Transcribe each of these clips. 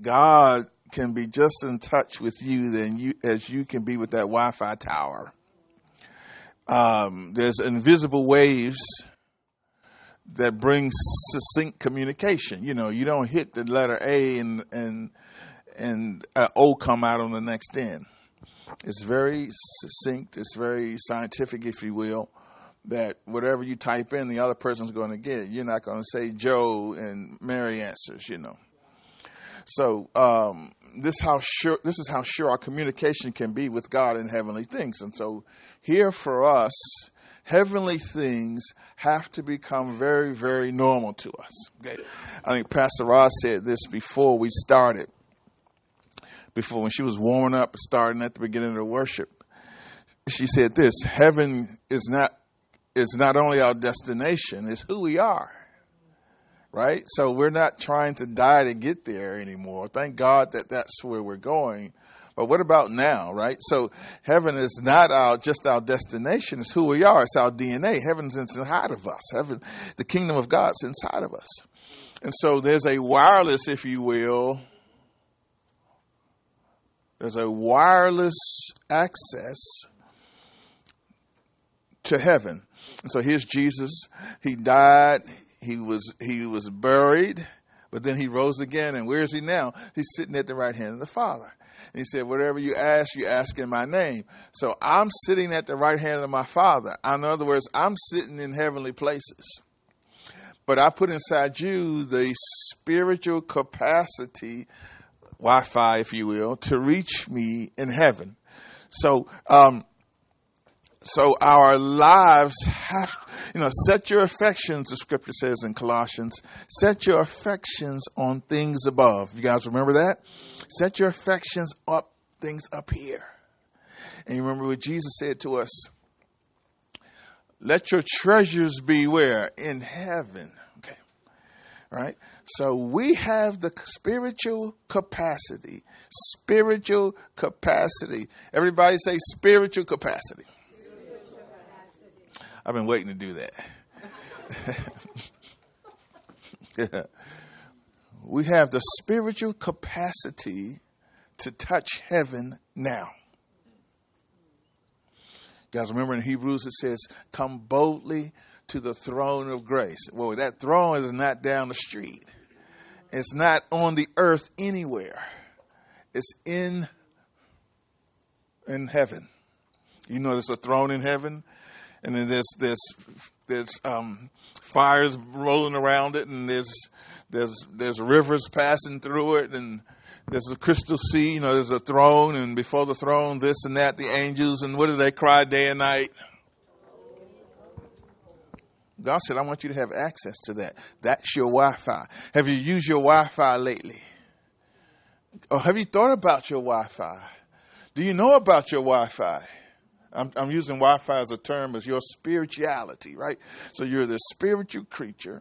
God can be just in touch with you as you can be with that Wi-Fi tower. There's invisible waves that bring succinct communication. You know, you don't hit the letter A and O come out on the next end. It's very succinct. It's very scientific, if you will, that whatever you type in, the other person's going to get. You're not going to say Joe and Mary answers, you know. So this is how sure our communication can be with God in heavenly things. And so here for us, heavenly things have to become very, very normal to us. Okay? I think Pastor Ross said this before we started, when she was warming up, starting at the beginning of the worship. She said this: heaven is not only our destination, it's who we are. Right? So we're not trying to die to get there anymore. Thank God that that's where we're going. But what about now, right? So heaven is not just our destination. It's who we are. It's our DNA. Heaven's inside of us. The kingdom of God's inside of us. And so there's a wireless, if you will. There's a wireless access to heaven. And so here's Jesus. He died. He was buried, but then he rose again. And where is he now? He's sitting at the right hand of the Father. And he said, whatever you ask in my name. So I'm sitting at the right hand of my Father. In other words, I'm sitting in heavenly places. But I put inside you the spiritual capacity, Wi-Fi, if you will, to reach me in heaven. So our lives have, set your affections, the scripture says in Colossians, set your affections on things above. You guys remember that? Set your affections up, things up here. And you remember what Jesus said to us? Let your treasures be where? In heaven. Okay. Right? So we have the spiritual capacity. Spiritual capacity. Everybody say spiritual capacity. I've been waiting to do that. We have the spiritual capacity to touch heaven now. You guys remember in Hebrews it says, come boldly to the throne of grace. Well, that throne is not down the street. It's not on the earth anywhere. It's in heaven. You know there's a throne in heaven? And then there's fires rolling around it, and there's rivers passing through it, and there's a crystal sea. There's a throne, and before the throne, this and that, the angels, and what do they cry day and night? God said, I want you to have access to that. That's your Wi-Fi. Have you used your Wi-Fi lately? Or have you thought about your Wi-Fi? Do you know about your Wi-Fi? I'm using Wi-Fi as a term as your spirituality, right? So you're this spiritual creature.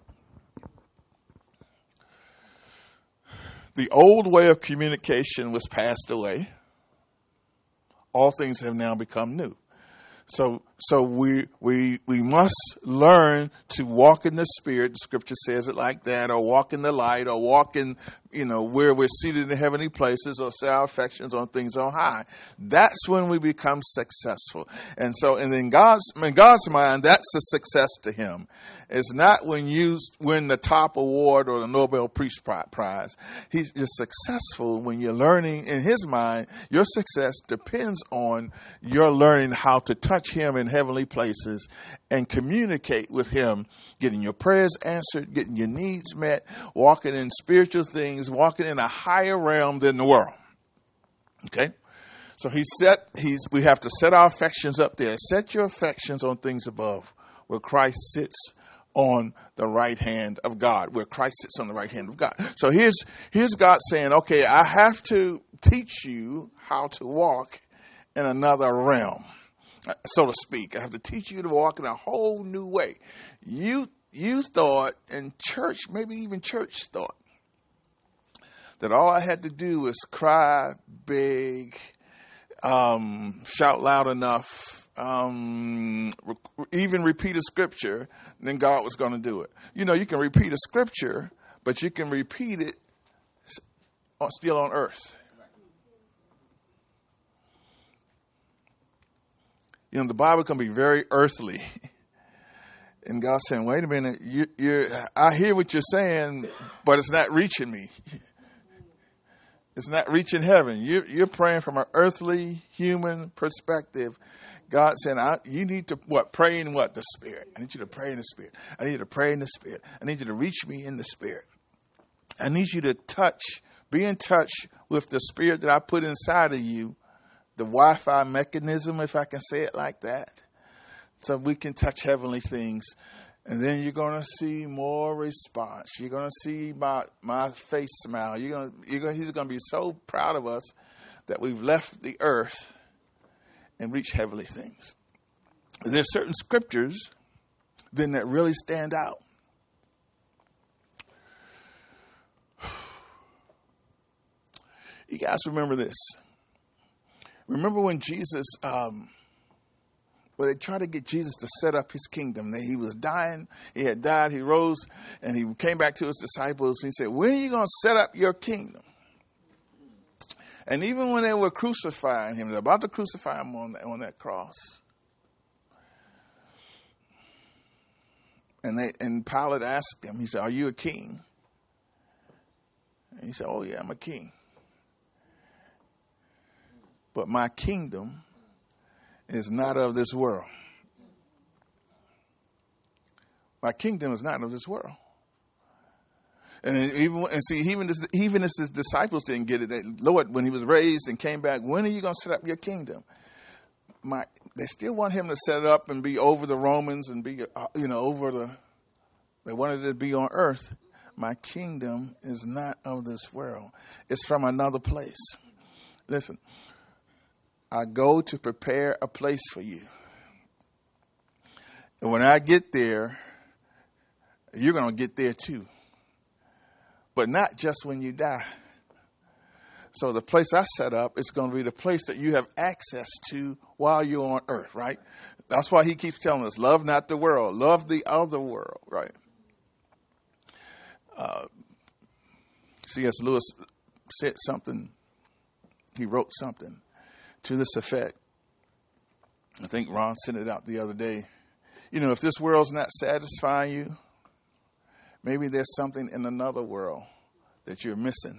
The old way of communication was passed away. All things have now become new. So we must learn to walk in the Spirit. The scripture says it like that, or walk in the light, or walk in, where we're seated in heavenly places, or set our affections on things on high. That's when we become successful. And in God's mind, that's a success to him. It's not when you win the top award or the Nobel Peace Prize. He's successful when you're learning. In his mind, your success depends on your learning how to touch him in heavenly places and communicate with him, getting your prayers answered, getting your needs met, walking in spiritual things, walking in a higher realm than the world. Okay? So we have to set our affections up there. Set your affections on things above, where Christ sits on the right hand of God, where Christ sits on the right hand of God. So here's God saying, okay, I have to teach you how to walk in another realm, so to speak. I have to teach you to walk in a whole new way. You thought, and church, maybe even church thought, that all I had to do was cry, beg, shout loud enough, even repeat a scripture, then God was going to do it. You can repeat a scripture, but you can repeat it still on earth. You know, the Bible can be very earthly. And God's saying, wait a minute, I hear what you're saying, but it's not reaching me. It's not reaching heaven. You're praying from an earthly, human perspective. God saying, you need to pray in what? The Spirit. I need you to pray in the Spirit. I need you to pray in the Spirit. I need you to reach me in the Spirit. I need you to be in touch with the Spirit that I put inside of you, the Wi-Fi mechanism, if I can say it like that, so we can touch heavenly things. And then you're going to see more response. You're going to see my face smile. He's going to be so proud of us that we've left the earth and reached heavenly things. There's certain scriptures then that really stand out. You guys remember this. Remember when Jesus, they tried to get Jesus to set up his kingdom. He was dying. He had died. He rose and he came back to his disciples. And he said, when are you going to set up your kingdom? And even when they were crucifying him, they're about to crucify him on that cross. And Pilate asked him, he said, are you a king? And he said, oh yeah, I'm a king. But my kingdom is not of this world. My kingdom is not of this world. And even as his disciples didn't get it, that Lord, when he was raised and came back, when are you going to set up your kingdom? They still want him to set it up and be over the Romans and be, they wanted it to be on earth. My kingdom is not of this world. It's from another place. Listen, I go to prepare a place for you. And when I get there, you're going to get there too. But not just when you die. So the place I set up is going to be the place that you have access to while you're on earth, right? That's why he keeps telling us, love not the world, love the other world, right? C.S. Lewis said something, he wrote something to this effect. I think Ron sent it out the other day. You know, if this world's not satisfying you, maybe there's something in another world that you're missing.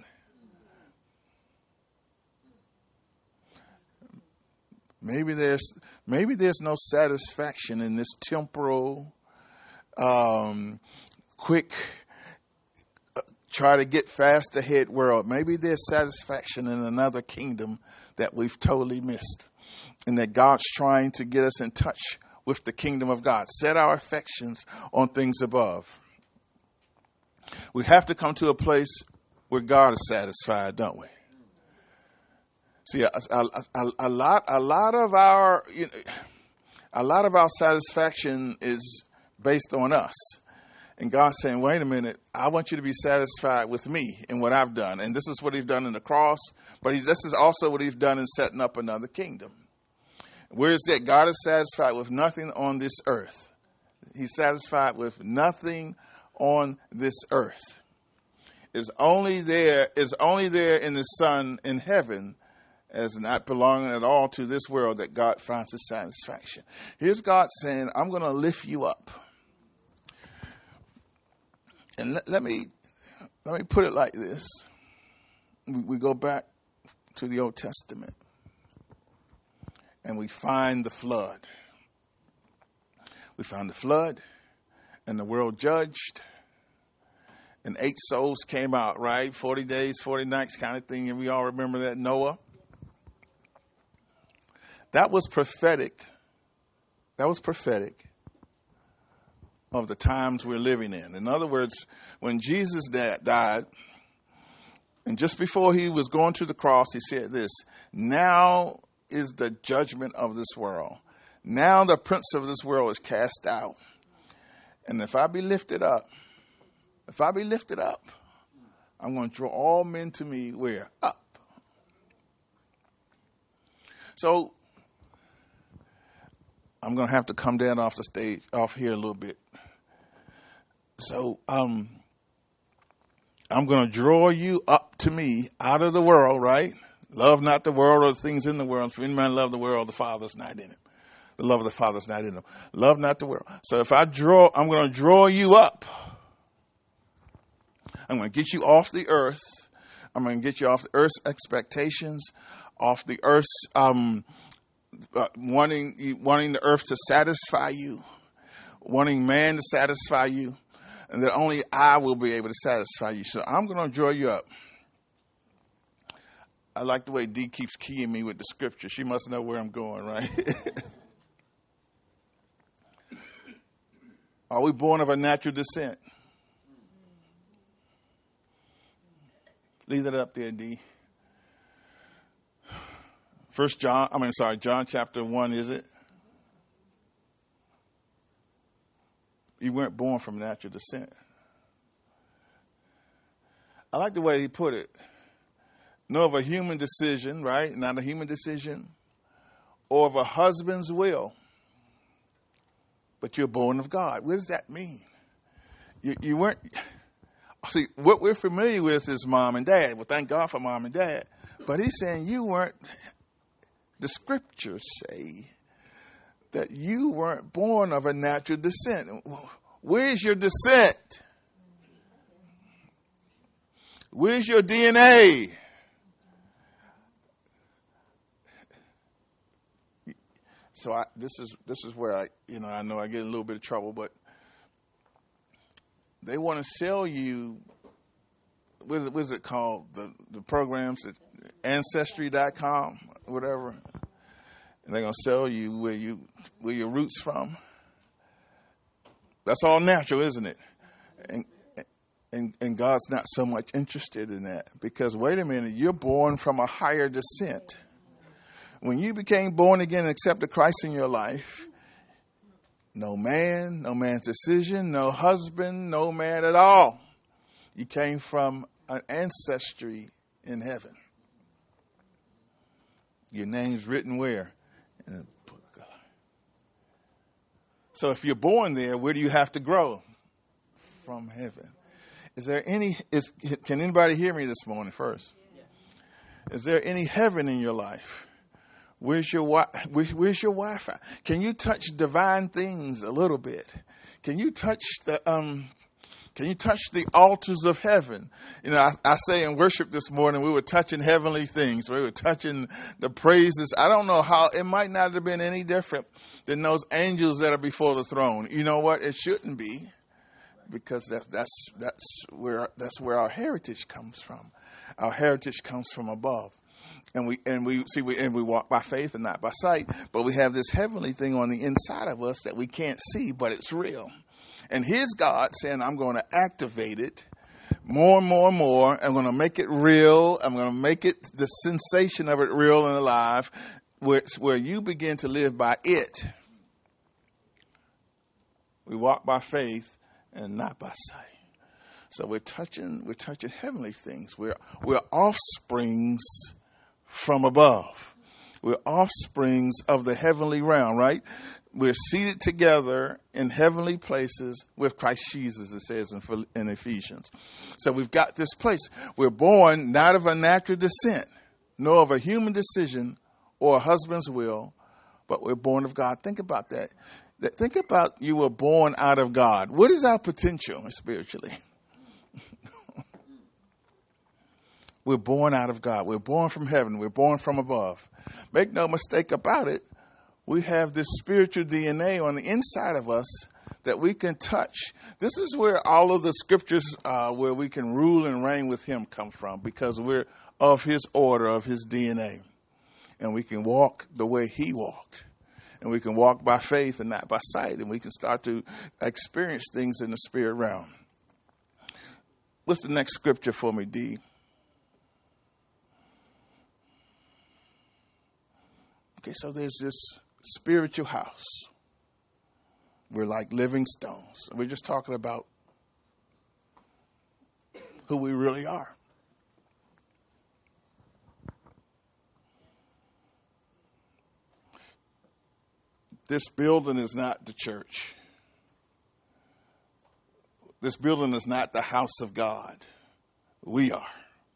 Maybe there's no satisfaction in this temporal, quick, try to get fast ahead world. Maybe there's satisfaction in another kingdom that we've totally missed, and that God's trying to get us in touch with the kingdom of God. Set our affections on things above. We have to come to a place where God is satisfied, don't we? See, a lot of our satisfaction is based on us, and God's saying, "Wait a minute, I want you to be satisfied with me and what I've done." And this is what He's done in the cross, but this is also what He's done in setting up another kingdom. Where is that? God is satisfied with nothing on this earth. He's satisfied with nothing on this earth. Is only there in the Son in heaven, as not belonging at all to this world, that God finds his satisfaction. Here's God saying, I'm going to lift you up. And let me put it like this. We go back to the Old Testament and we find the flood. We found the flood and the world judged. And 8 souls came out, right? 40 days, 40 nights kind of thing. And we all remember that, Noah. That was prophetic. That was prophetic of the times we're living in. In other words, when Jesus died, and just before he was going to the cross, he said this, now is the judgment of this world. Now the prince of this world is cast out. And if I be lifted up, I'm going to draw all men to me where? Up. So I'm going to have to come down off the stage, off here a little bit. So I'm going to draw you up to me out of the world, right? Love not the world or the things in the world. For any man love the world, the Father's not in him. The love of the Father's not in him. Love not the world. So if I'm going to draw you up. I'm going to get you off the earth. I'm going to get you off the earth's expectations, off the earth's wanting the earth to satisfy you, wanting man to satisfy you, and that only I will be able to satisfy you. So I'm going to draw you up. I like the way Dee keeps keying me with the scripture. She must know where I'm going, right? Are we born of a natural descent? Leave that up there, Dee. John chapter 1, is it? You weren't born from natural descent. I like the way he put it. Nor of a human decision, right? Not a human decision. Or of a husband's will. But you're born of God. What does that mean? You weren't... See, what we're familiar with is mom and dad. Well, thank God for mom and dad. But he's saying you weren't... The scriptures say that you weren't born of a natural descent. Where's your descent? Where's your DNA? So this is where I know I get in a little bit of trouble, but they want to sell you, what is it called? The programs at Ancestry.com, whatever. And they're going to sell you where your roots from. That's all natural, isn't it? And God's not so much interested in that, because wait a minute, you're born from a higher descent. When you became born again and accepted Christ in your life, no man's decision, no husband, no man at all. You came from an ancestry in heaven. Your name's written where? In the book of God. So if you're born there, where do you have to grow? From heaven. Can anybody hear me this morning first? Is there any heaven in your life? Where's your Wi-Fi? Can you touch divine things a little bit? Can you touch the altars of heaven? You know, I say in worship this morning, we were touching heavenly things. We were touching the praises. I don't know how, it might not have been any different than those angels that are before the throne. You know what? It shouldn't be, because that's where our heritage comes from. Our heritage comes from above. And we walk by faith and not by sight, but we have this heavenly thing on the inside of us that we can't see, but it's real. And here's God saying, I'm going to activate it more and more and more. I'm going to make it real. I'm going to make it the sensation of it real and alive, where you begin to live by it. We walk by faith and not by sight. So we're touching heavenly things. We're offsprings from above. We're offsprings of the heavenly realm, right? We're seated together in heavenly places with Christ Jesus, it says in Ephesians. So we've got this place. We're born not of a natural descent, nor of a human decision or a husband's will, but we're born of God. Think about that. Think about you were born out of God. What is our potential spiritually? We're born out of God. We're born from heaven. We're born from above. Make no mistake about it. We have this spiritual DNA on the inside of us that we can touch. This is where all of the scriptures where we can rule and reign with him come from, because we're of his order, of his DNA. And we can walk the way he walked. And we can walk by faith and not by sight. And we can start to experience things in the spirit realm. What's the next scripture for me, Dee? Okay, so there's this spiritual house. We're like living stones. We're just talking about who we really are. This building is not the church. This building is not the house of God. We are.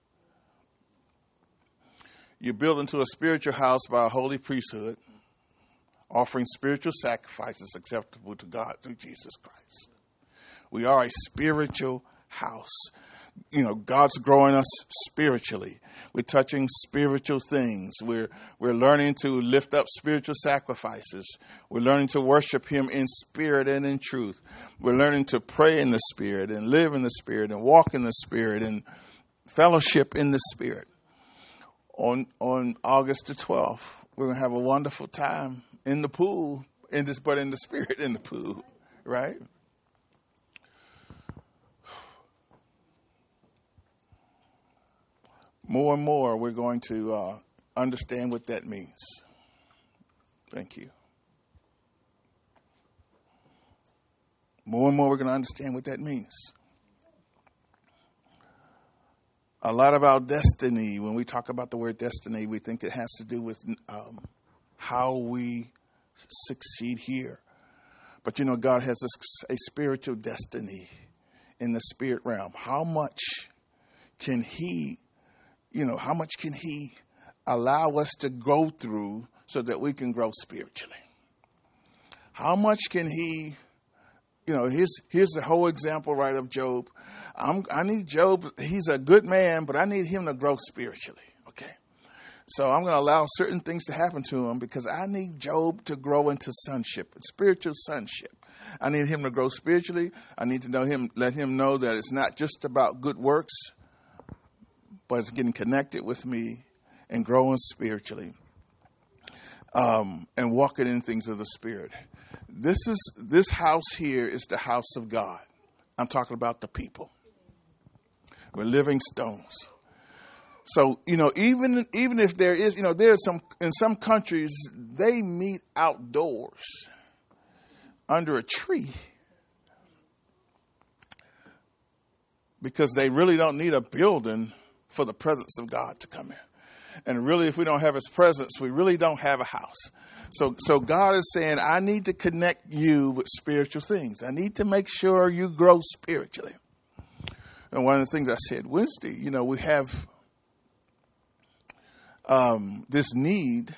You're built into a spiritual house by a holy priesthood, offering spiritual sacrifices acceptable to God through Jesus Christ. We are a spiritual house. You know, God's growing us spiritually. We're touching spiritual things. We're learning to lift up spiritual sacrifices. We're learning to worship him in spirit and in truth. We're learning to pray in the spirit and live in the spirit and walk in the spirit and fellowship in the spirit. On August the 12th, we're going to have a wonderful time in the pool, but in the spirit in the pool, right? More and more, we're going to understand what that means. Thank you. More and more, we're going to understand what that means. A lot of our destiny, when we talk about the word destiny, we think it has to do with how we succeed here. But, you know, God has a spiritual destiny in the spirit realm. How much can he allow us to go through so that we can grow spiritually? How much can he, you know, here's the whole example, right, of Job. I need Job. He's a good man, but I need him to grow spiritually. Okay. So I'm going to allow certain things to happen to him because I need Job to grow into sonship, spiritual sonship. I need him to grow spiritually. I need to know him, let him know that it's not just about good works, but it's getting connected with me and growing spiritually, and walking in things of the Spirit. This house here is the house of God. I'm talking about the people. We're living stones. So, you know, even if there is, you know, there's in some countries, they meet outdoors under a tree because they really don't need a building for the presence of God to come in. And really, if we don't have his presence, we really don't have a house. So God is saying, I need to connect you with spiritual things. I need to make sure you grow spiritually. And one of the things I said Wednesday, you know, we have this need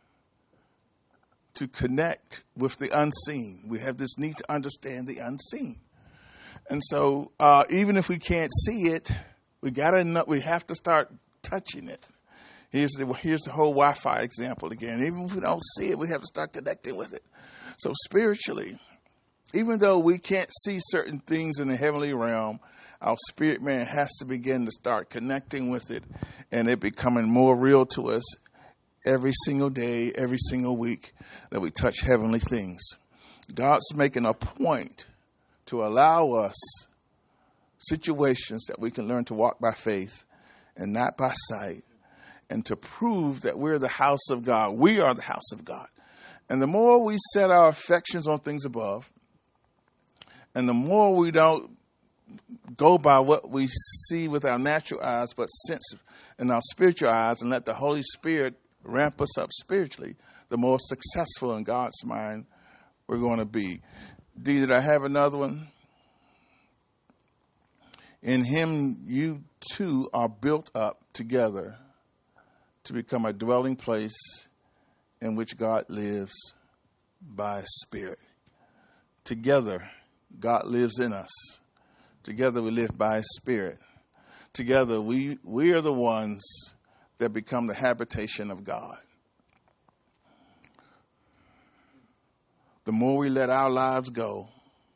to connect with the unseen. We have this need to understand the unseen. And so even if we can't see it, we have to start touching it. Here's the whole Wi-Fi example again. Even if we don't see it, we have to start connecting with it. So spiritually, even though we can't see certain things in the heavenly realm, our spirit man has to begin to start connecting with it and it becoming more real to us every single day, every single week that we touch heavenly things. God's making a point to allow us situations that we can learn to walk by faith and not by sight, and to prove that we're the house of God. We are the house of God. And the more we set our affections on things above, and the more we don't go by what we see with our natural eyes, but sense in our spiritual eyes, and let the Holy Spirit ramp us up spiritually, the more successful in God's mind we're going to be. Did I have another one? In him, you two are built up together to become a dwelling place in which God lives by His Spirit. Together, God lives in us. Together, we live by His Spirit. Together, we are the ones that become the habitation of God. The more we let our lives go,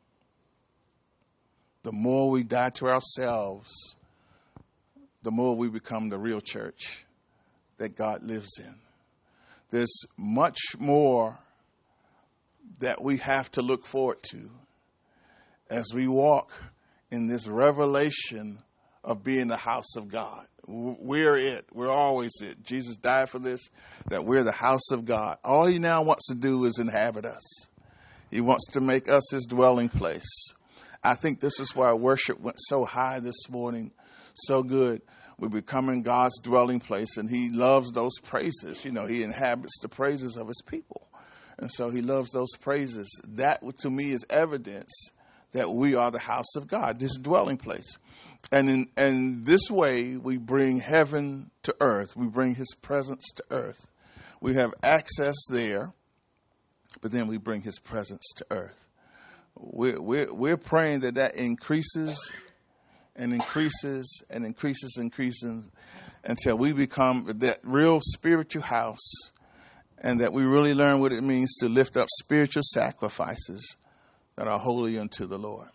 the more we die to ourselves, the more we become the real church that God lives in. There's much more that we have to look forward to as we walk in this revelation of being the house of God. We're it. We're always it. Jesus died for this, that we're the house of God. All He now wants to do is inhabit us. He wants to make us His dwelling place. I think this is why worship went so high this morning, so good. We're becoming God's dwelling place, and He loves those praises. You know, He inhabits the praises of His people. And so He loves those praises. That, to me, is evidence that we are the house of God, this dwelling place. And this way we bring heaven to earth. We bring his presence to earth. We have access there, but then we bring his presence to earth. We're praying that increases and increases and increases until we become that real spiritual house, and that we really learn what it means to lift up spiritual sacrifices that are holy unto the Lord.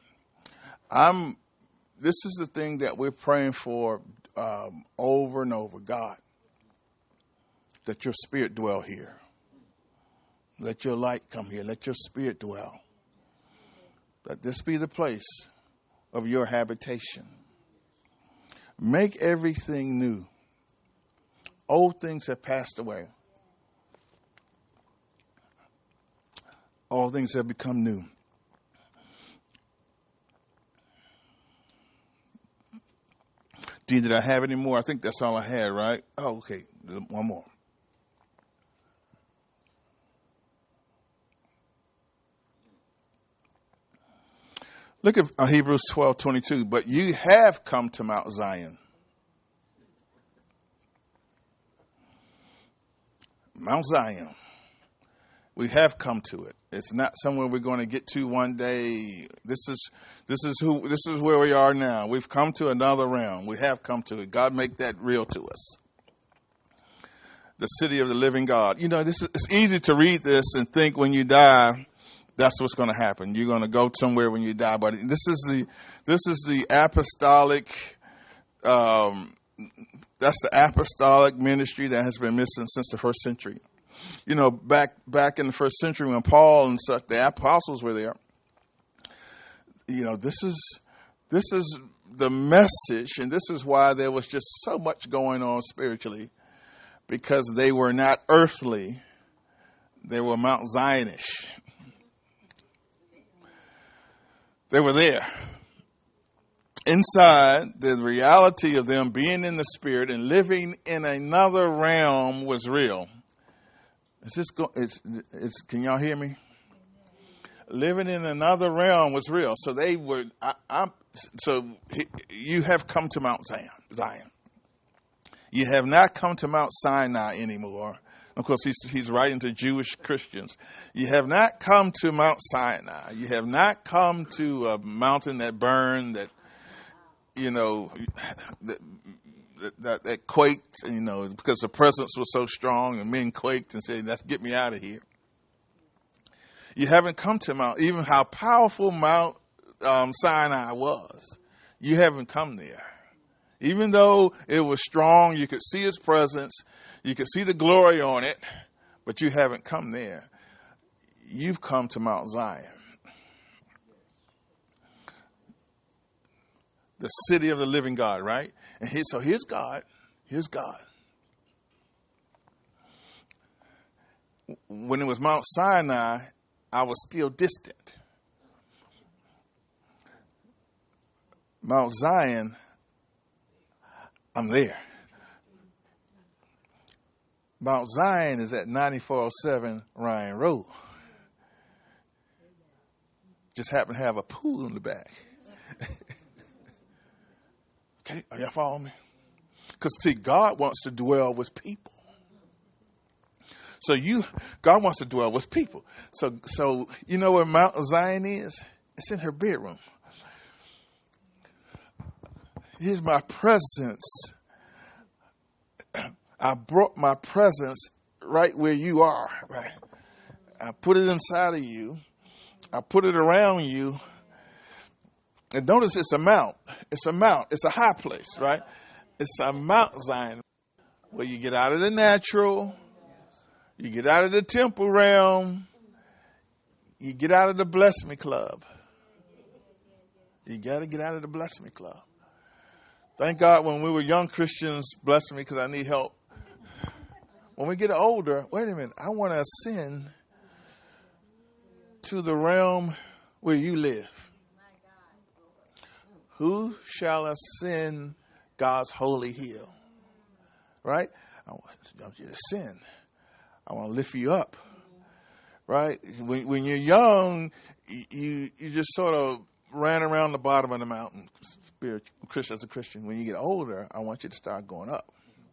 This is the thing that we're praying for over and over. God, let your spirit dwell here. Let your light come here. Let your spirit dwell. Let this be the place of your habitation. Make everything new. Old things have passed away. All things have become new. Did I have any more? I think that's all I had, right? Oh, okay. One more. Look at Hebrews 12:22. But you have come to Mount Zion. Mount Zion. We have come to it. It's not somewhere we're going to get to one day. This is where we are now. We've come to another realm. We have come to it. God, make that real to us. The city of the living God. You know, it's easy to read this and think when you die, that's what's going to happen. You're going to go somewhere when you die. But this is the apostolic. That's the apostolic ministry that has been missing since the first century. You know, back in the first century when Paul and such, the apostles were there. You know, this is the message, and this is why there was just so much going on spiritually, because they were not earthly; they were Mount Zionish. They were there. Inside, the reality of them being in the spirit and living in another realm was real. Can y'all hear me? Living in another realm was real. So they were. You have come to Mount Zion. You have not come to Mount Sinai anymore. Of course, he's writing to Jewish Christians. You have not come to Mount Sinai. You have not come to a mountain that burned, that, you know, that quaked, you know, because the presence was so strong, and men quaked and said, "Let's get me out of here." You haven't come to Mount, even how powerful Mount Sinai was. You haven't come there. Even though it was strong, you could see its presence, you could see the glory on it, but you haven't come there. You've come to Mount Zion, the city of the living God, right? And here's God. Here's God. When it was Mount Sinai, I was still distant. Mount Zion, I'm there. Mount Zion is at 9407 Ryan Road. Just happen to have a pool in the back. Okay, are y'all following me? Because, see, God wants to dwell with people. God wants to dwell with people. So you know where Mount Zion is? It's in her bedroom. Here's my presence. I brought my presence right where you are. Right? I put it inside of you. I put it around you. And notice it's a mount. It's a mount. It's a high place, right? It's a Mount Zion where you get out of the natural. You get out of the temple realm. You get out of the Bless Me Club. You got to get out of the Bless Me Club. Thank God when we were young Christians, bless me because I need help. When we get older, wait a minute, I want to ascend to the realm where you live. Who shall ascend God's holy hill? Right? I want you to ascend. I want to lift you up. Right? When you're young, you just sort of ran around the bottom of the mountain, as a Christian. When you get older, I want you to start going up.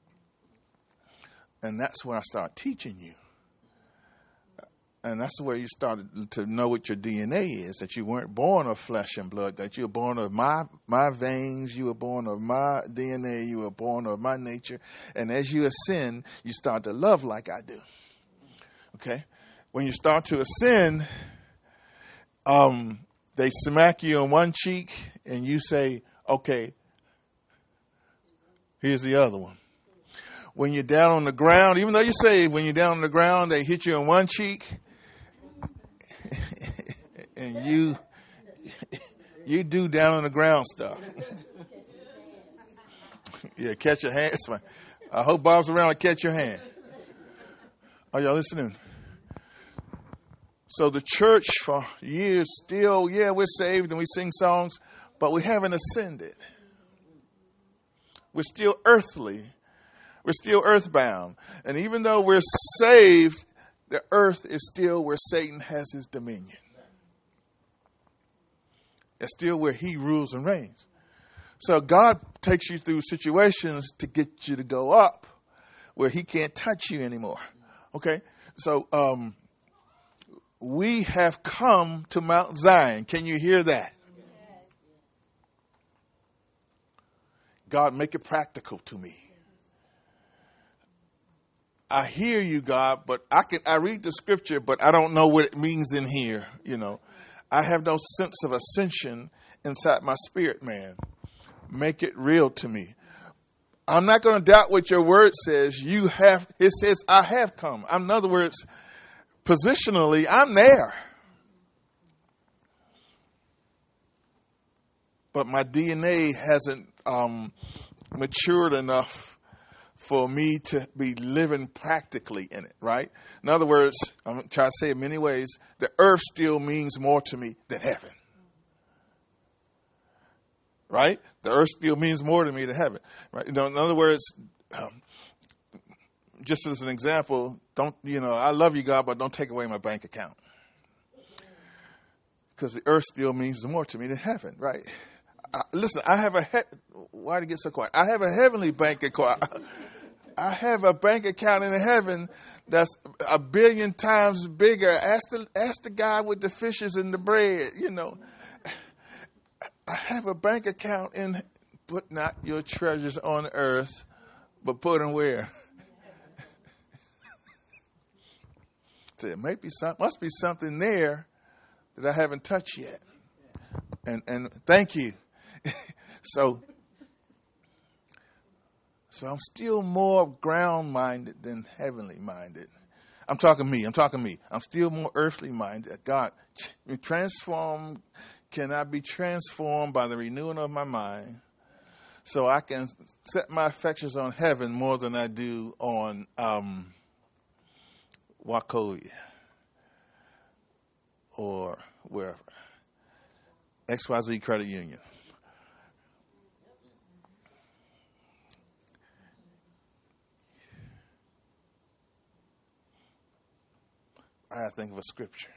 And that's when I start teaching you. And that's where you started to know what your DNA is, that you weren't born of flesh and blood, that you were born of my veins, you were born of my DNA, you were born of my nature. And as you ascend, you start to love like I do. Okay? When you start to ascend, they smack you on one cheek and you say, okay, here's the other one. When you're down on the ground, even though you say when you're down on the ground, they hit you on one cheek and you do down on the ground stuff. Yeah, catch your hand. I hope Bob's around to catch your hand. Are y'all listening? So the church for years still, yeah, we're saved and we sing songs, but we haven't ascended. We're still earthly. We're still earthbound. And even though we're saved, the earth is still where Satan has his dominion. It's still where he rules and reigns. So God takes you through situations to get you to go up where he can't touch you anymore. Okay? So we have come to Mount Zion. Can you hear that? God, make it practical to me. I hear you, God, but I read the scripture, but I don't know what it means in here. You know, I have no sense of ascension inside my spirit, man. Make it real to me. I'm not going to doubt what your word says. It says, I have come. In other words, positionally, I'm there. But my DNA hasn't matured enough for me to be living practically in it, right? In other words, I'm trying to say it many ways, the earth still means more to me than heaven. Right? The earth still means more to me than heaven. Right? In other words, just as an example, I love you, God, but don't take away my bank account. Because the earth still means more to me than heaven, right? Listen, why did it get so quiet? I have a heavenly bank account. I have a bank account in heaven that's 1 billion times bigger. Ask the guy with the fishes and the bread, I have a bank account in, put not your treasures on earth, but put them where? So it must be something there that I haven't touched yet. And thank you. So I'm still more ground-minded than heavenly-minded. I'm talking me. I'm still more earthly-minded. God, can I be transformed by the renewing of my mind so I can set my affections on heaven more than I do on Wachovia or wherever. XYZ Credit Union. I think of a scripture.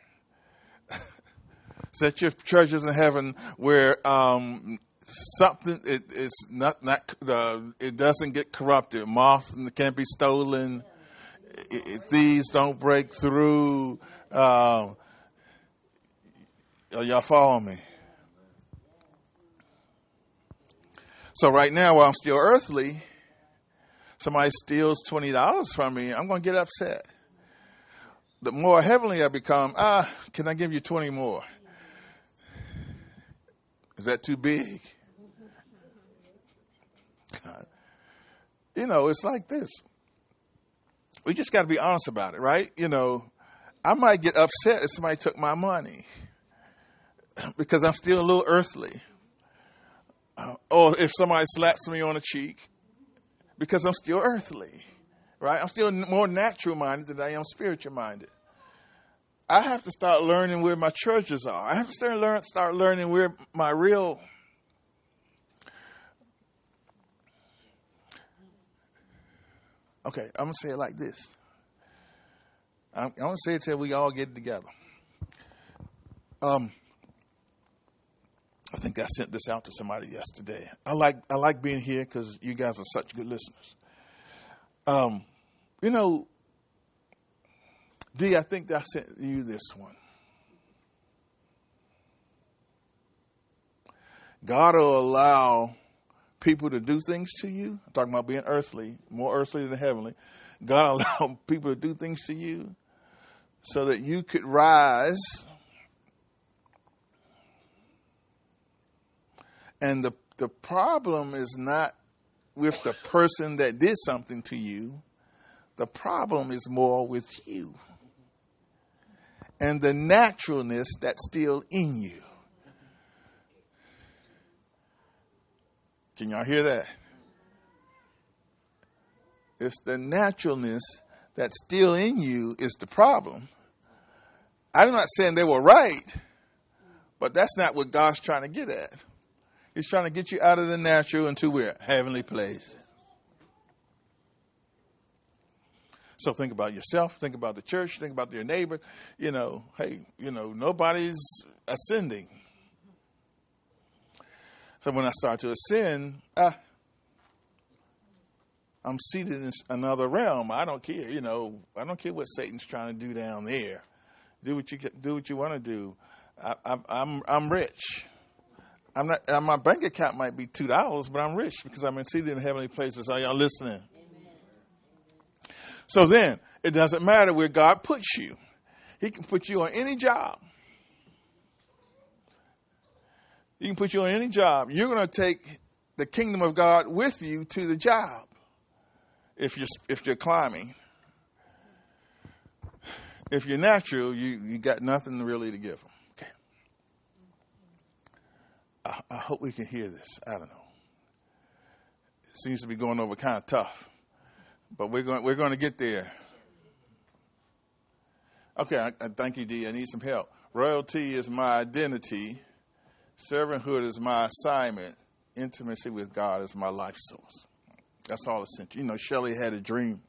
Set your treasures in heaven where something it's not it doesn't get corrupted. Moth can't be stolen. Thieves don't break through. Y'all follow me? So right now, while I'm still earthly, somebody steals $20 from me, I'm going to get upset. The more heavenly I become, can I give you 20 more? Is that too big? It's like this. We just got to be honest about it, right? I might get upset if somebody took my money because I'm still a little earthly. Or if somebody slaps me on the cheek because I'm still earthly, right? I'm still more natural-minded than I am spiritual-minded. I have to start learning where my treasures are. I have to start learning where my real... Okay, I'm going to say it like this. I'm going to say it till we all get together. I think I sent this out to somebody yesterday. I like being here because you guys are such good listeners. You know, D, I think I sent you this one. God will allow people to do things to you. I'm talking about being earthly, more earthly than heavenly. God will allow people to do things to you so that you could rise. And the problem is not with the person that did something to you. The problem is more with you and the naturalness that's still in you. Can y'all hear that? It's the naturalness that's still in you is the problem. I'm not saying they were right, but that's not what God's trying to get at. He's trying to get you out of the natural into where? Heavenly place. So think about yourself, think about the church, think about your neighbor. You know, hey, nobody's ascending. So when I start to ascend, I'm seated in another realm. I don't care, I don't care what Satan's trying to do down there. Do what you want to do. I'm rich. I'm not. My bank account might be $2, but I'm rich because I'm seated in heavenly places. Are y'all listening? Amen. So then, it doesn't matter where God puts you. He can put you on any job. He can put you on any job. You're going to take the kingdom of God with you to the job if you're climbing. If you're natural, you got nothing really to give them. I hope we can hear this. I don't know. It seems to be going over kind of tough, but we're going to get there. Okay, I thank you, D. I need some help. Royalty is my identity. Servanthood is my assignment. Intimacy with God is my life source. That's all essential. Shelley had a dream,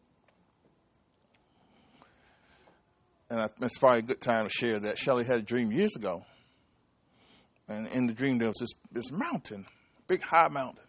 and it's probably a good time to share that. Shelley had a dream years ago. And in the dream, there was this mountain, big high mountain.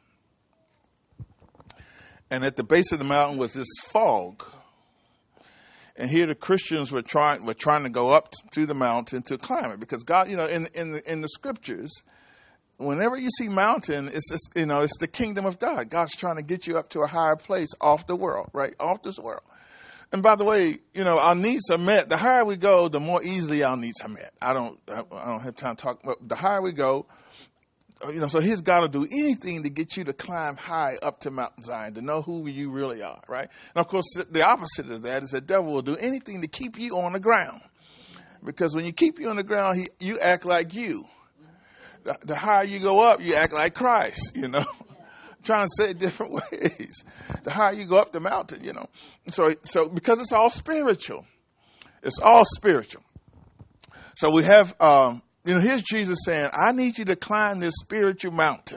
And at the base of the mountain was this fog. And here the Christians were trying to go up to the mountain to climb it. Because God, in the scriptures, whenever you see mountain, it's just, it's the kingdom of God. God's trying to get you up to a higher place off the world, right? Off this world. And by the way, our needs are met. The higher we go, the more easily our needs are met. I don't have time to talk about the higher we go. So He's got to do anything to get you to climb high up to Mount Zion, to know who you really are, right? And of course, the opposite of that is the devil will do anything to keep you on the ground. Because when you keep you on the ground, you act like you. The higher you go up, you act like Christ, Trying to say it different ways. The higher you go up the mountain, So because it's all spiritual. It's all spiritual. So we have, here's Jesus saying, I need you to climb this spiritual mountain.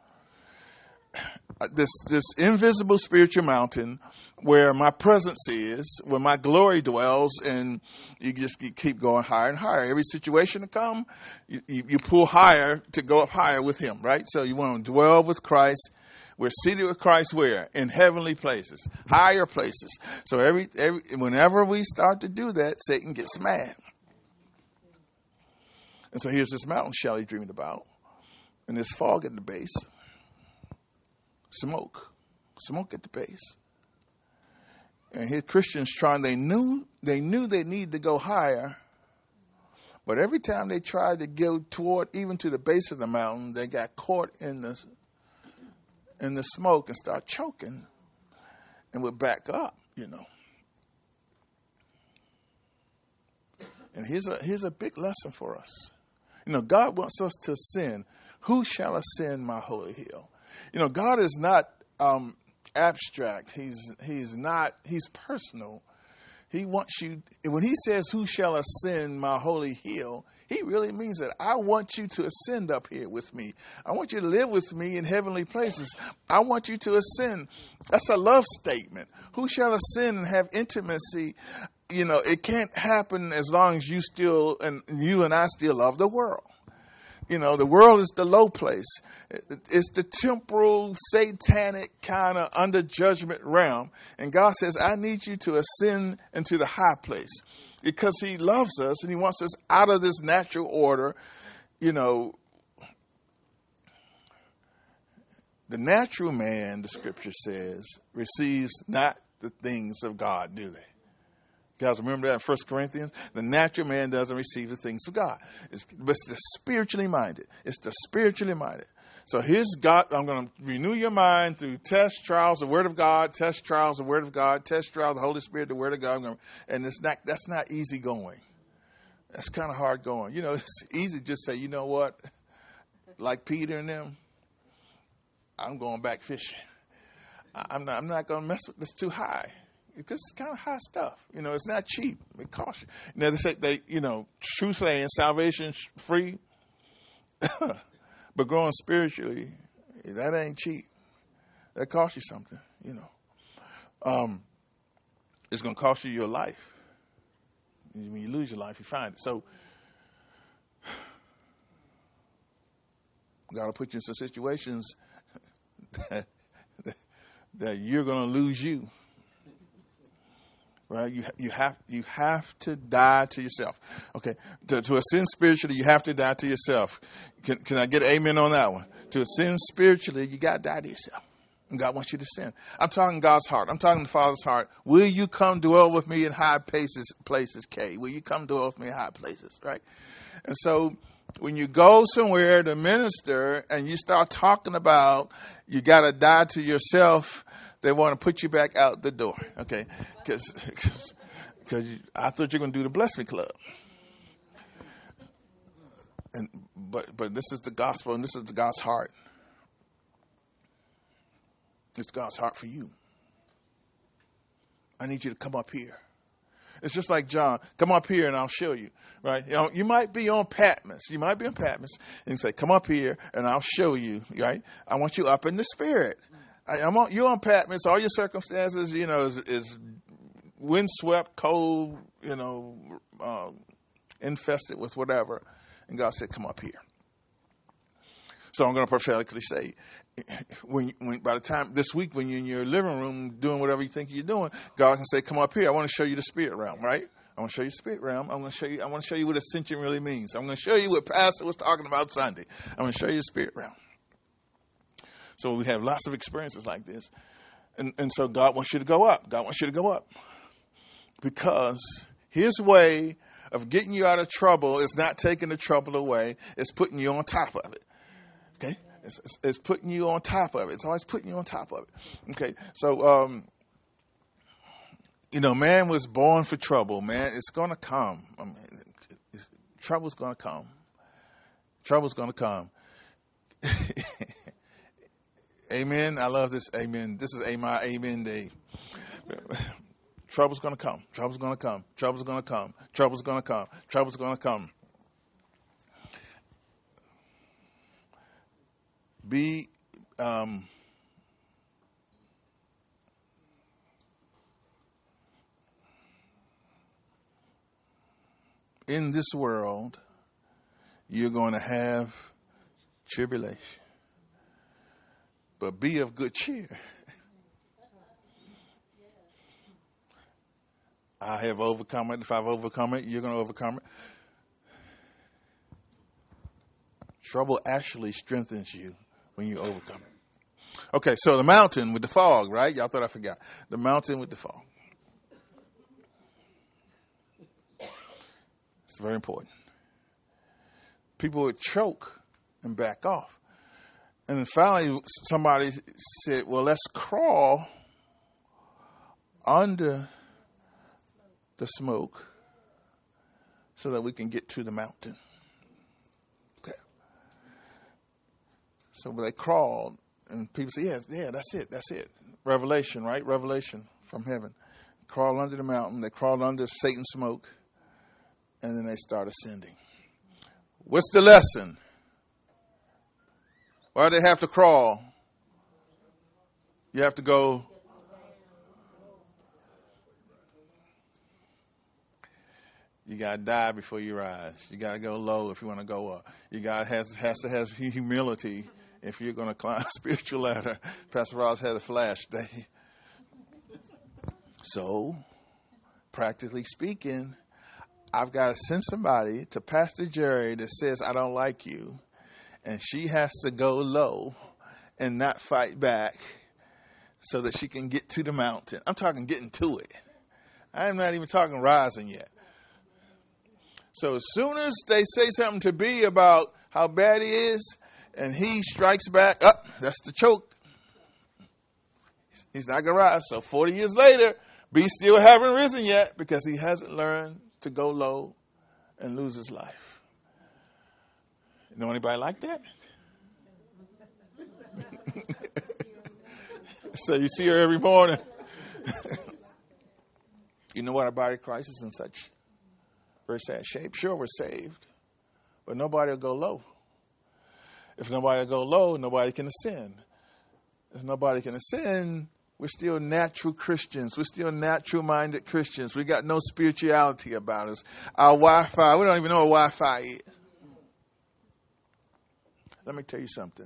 This invisible spiritual mountain where my presence is, where my glory dwells, and you just keep going higher and higher. Every situation to come, you pull higher to go up higher with Him, right? So you want to dwell with Christ. We're seated with Christ where? In heavenly places, higher places. So whenever we start to do that, Satan gets mad. And so here's this mountain Shelley dreamed about. And there's fog at the base. Smoke at the base. And here Christians they knew they needed to go higher. But every time they tried to go toward, even to the base of the mountain, they got caught in the smoke and start choking and would back up, And here's a big lesson for us. God wants us to ascend. Who shall ascend my holy hill? God is not abstract. He's personal. He wants you, when He says, who shall ascend my holy hill, He really means that I want you to ascend up here with me. I want you to live with me in heavenly places. I want you to ascend. That's a love statement. Who shall ascend and have intimacy? It can't happen as long as you and I still love the world. The world is the low place. It's the temporal, satanic kind of under judgment realm. And God says, I need you to ascend into the high place because he loves us and he wants us out of this natural order. The natural man, the scripture says, receives not the things of God, do they? You guys remember that in 1 Corinthians? The natural man doesn't receive the things of God. But it's the spiritually minded. It's the spiritually minded. So here's God. I'm going to renew your mind through test, trials, the Word of God, test, trials, the Word of God, test, trials, the Holy Spirit, the Word of God. And that's not easy going. That's kind of hard going. It's easy to just say, you know what? Like Peter and them, I'm going back fishing. I'm not going to mess with this too high. Because it's kind of high stuff. It's not cheap. It costs you. They say true saying, salvation free. But growing spiritually, that ain't cheap. That costs you something, It's going to cost you your life. When you lose your life, you find it. So, God will put you in some situations that you're going to lose you. Right? You have to die to yourself. Okay. To ascend spiritually, you have to die to yourself. Can I get an amen on that one? To ascend spiritually, you got to die to yourself. And God wants you to sin. I'm talking God's heart. I'm talking the Father's heart. Will you come dwell with me in high places, Kay? Will you come dwell with me in high places, right? And so when you go somewhere to minister and you start talking about you got to die to yourself, they want to put you back out the door, okay? Because I thought you were going to do the Bless Me Club. But this is the gospel and this is God's heart. It's God's heart for you. I need you to come up here. It's just like John. Come up here and I'll show you, right? You might be on Patmos. And you say, come up here and I'll show you, right? I want you up in the spirit. You're on Patmos. All your circumstances, is windswept, cold, infested with whatever. And God said, come up here. So I'm going to prophetically say, when by the time this week, when you're in your living room doing whatever you think you're doing, God can say, come up here. I want to show you the spirit realm, right? I want to show you the spirit realm. I want to show you what ascension really means. I'm going to show you what Pastor was talking about Sunday. I'm going to show you the spirit realm. So we have lots of experiences like this. And so God wants you to go up. God wants you to go up. Because his way of getting you out of trouble is not taking the trouble away. It's putting you on top of it. Okay? It's putting you on top of it. It's always putting you on top of it. Okay? So, man was born for trouble, man. It's going to come. Trouble's going to come. Trouble's going to come. Amen. I love this. Amen. This is my amen day. Trouble's going to come. Trouble's going to come. Trouble's going to come. Trouble's going to come. Trouble's going to come. Be in this world, you're going to have tribulation. But be of good cheer. I have overcome it. If I've overcome it, you're going to overcome it. Trouble actually strengthens you when you overcome it. Okay, so the mountain with the fog, right? Y'all thought I forgot. The mountain with the fog. It's very important. People would choke and back off. And then finally, somebody said, well, let's crawl under the smoke so that we can get to the mountain. Okay. So they crawled, and people say, yeah, that's it. Revelation, right? Revelation from heaven. Crawl under the mountain. They crawled under Satan's smoke, and then they start ascending. What's the lesson? Why do they have to crawl? You have to go. You got to die before you rise. You got to go low if you want to go up. You got has to have humility if you're going to climb a spiritual ladder. Pastor Ross had a flash day. So, practically speaking, I've got to send somebody to Pastor Jerry that says, I don't like you. And she has to go low and not fight back so that she can get to the mountain. I'm talking getting to it. I'm not even talking rising yet. So as soon as they say something to B about how bad he is, and he strikes back, that's the choke. He's not going to rise. So 40 years later, B still haven't risen yet because he hasn't learned to go low and lose his life. You know anybody like that? So you see her every morning. You know what? Our body of Christ is in such very sad shape. Sure, we're saved, but nobody will go low. If nobody will go low, nobody can ascend. If nobody can ascend, we're still natural Christians. We're still natural-minded Christians. We got no spirituality about us. Our Wi-Fi, we don't even know what Wi-Fi is. Let me tell you something.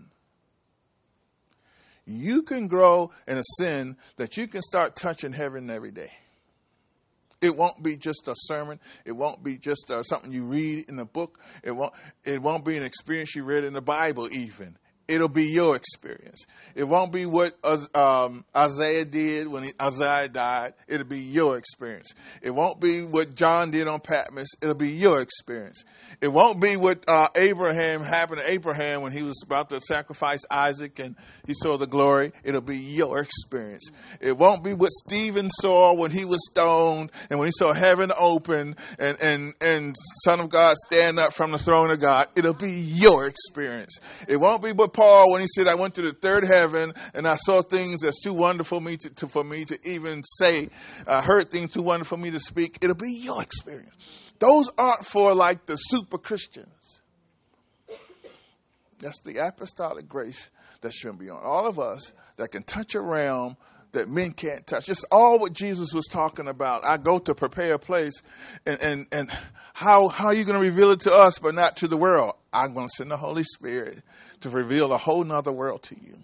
You can grow and ascend that you can start touching heaven every day. It won't be just a sermon. It won't be just something you read in a book. It won't be an experience you read in the Bible even. It'll be your experience. It won't be what Isaiah did when Isaiah died. It'll be your experience. It won't be what John did on Patmos. It'll be your experience. It won't be what happened to Abraham when he was about to sacrifice Isaac and he saw the glory. It'll be your experience. It won't be what Stephen saw when he was stoned and when he saw heaven open and Son of God stand up from the throne of God. It'll be your experience. It won't be what Paul, when he said, I went to the third heaven and I saw things that's too wonderful for me to even say. I heard things too wonderful for me to speak. It'll be your experience. Those aren't for like the super Christians. That's the apostolic grace that should be on all of us that can touch a realm that men can't touch. It's all what Jesus was talking about. I go to prepare a place and how are you going to reveal it to us but not to the world? I'm going to send the Holy Spirit to reveal a whole nother world to you.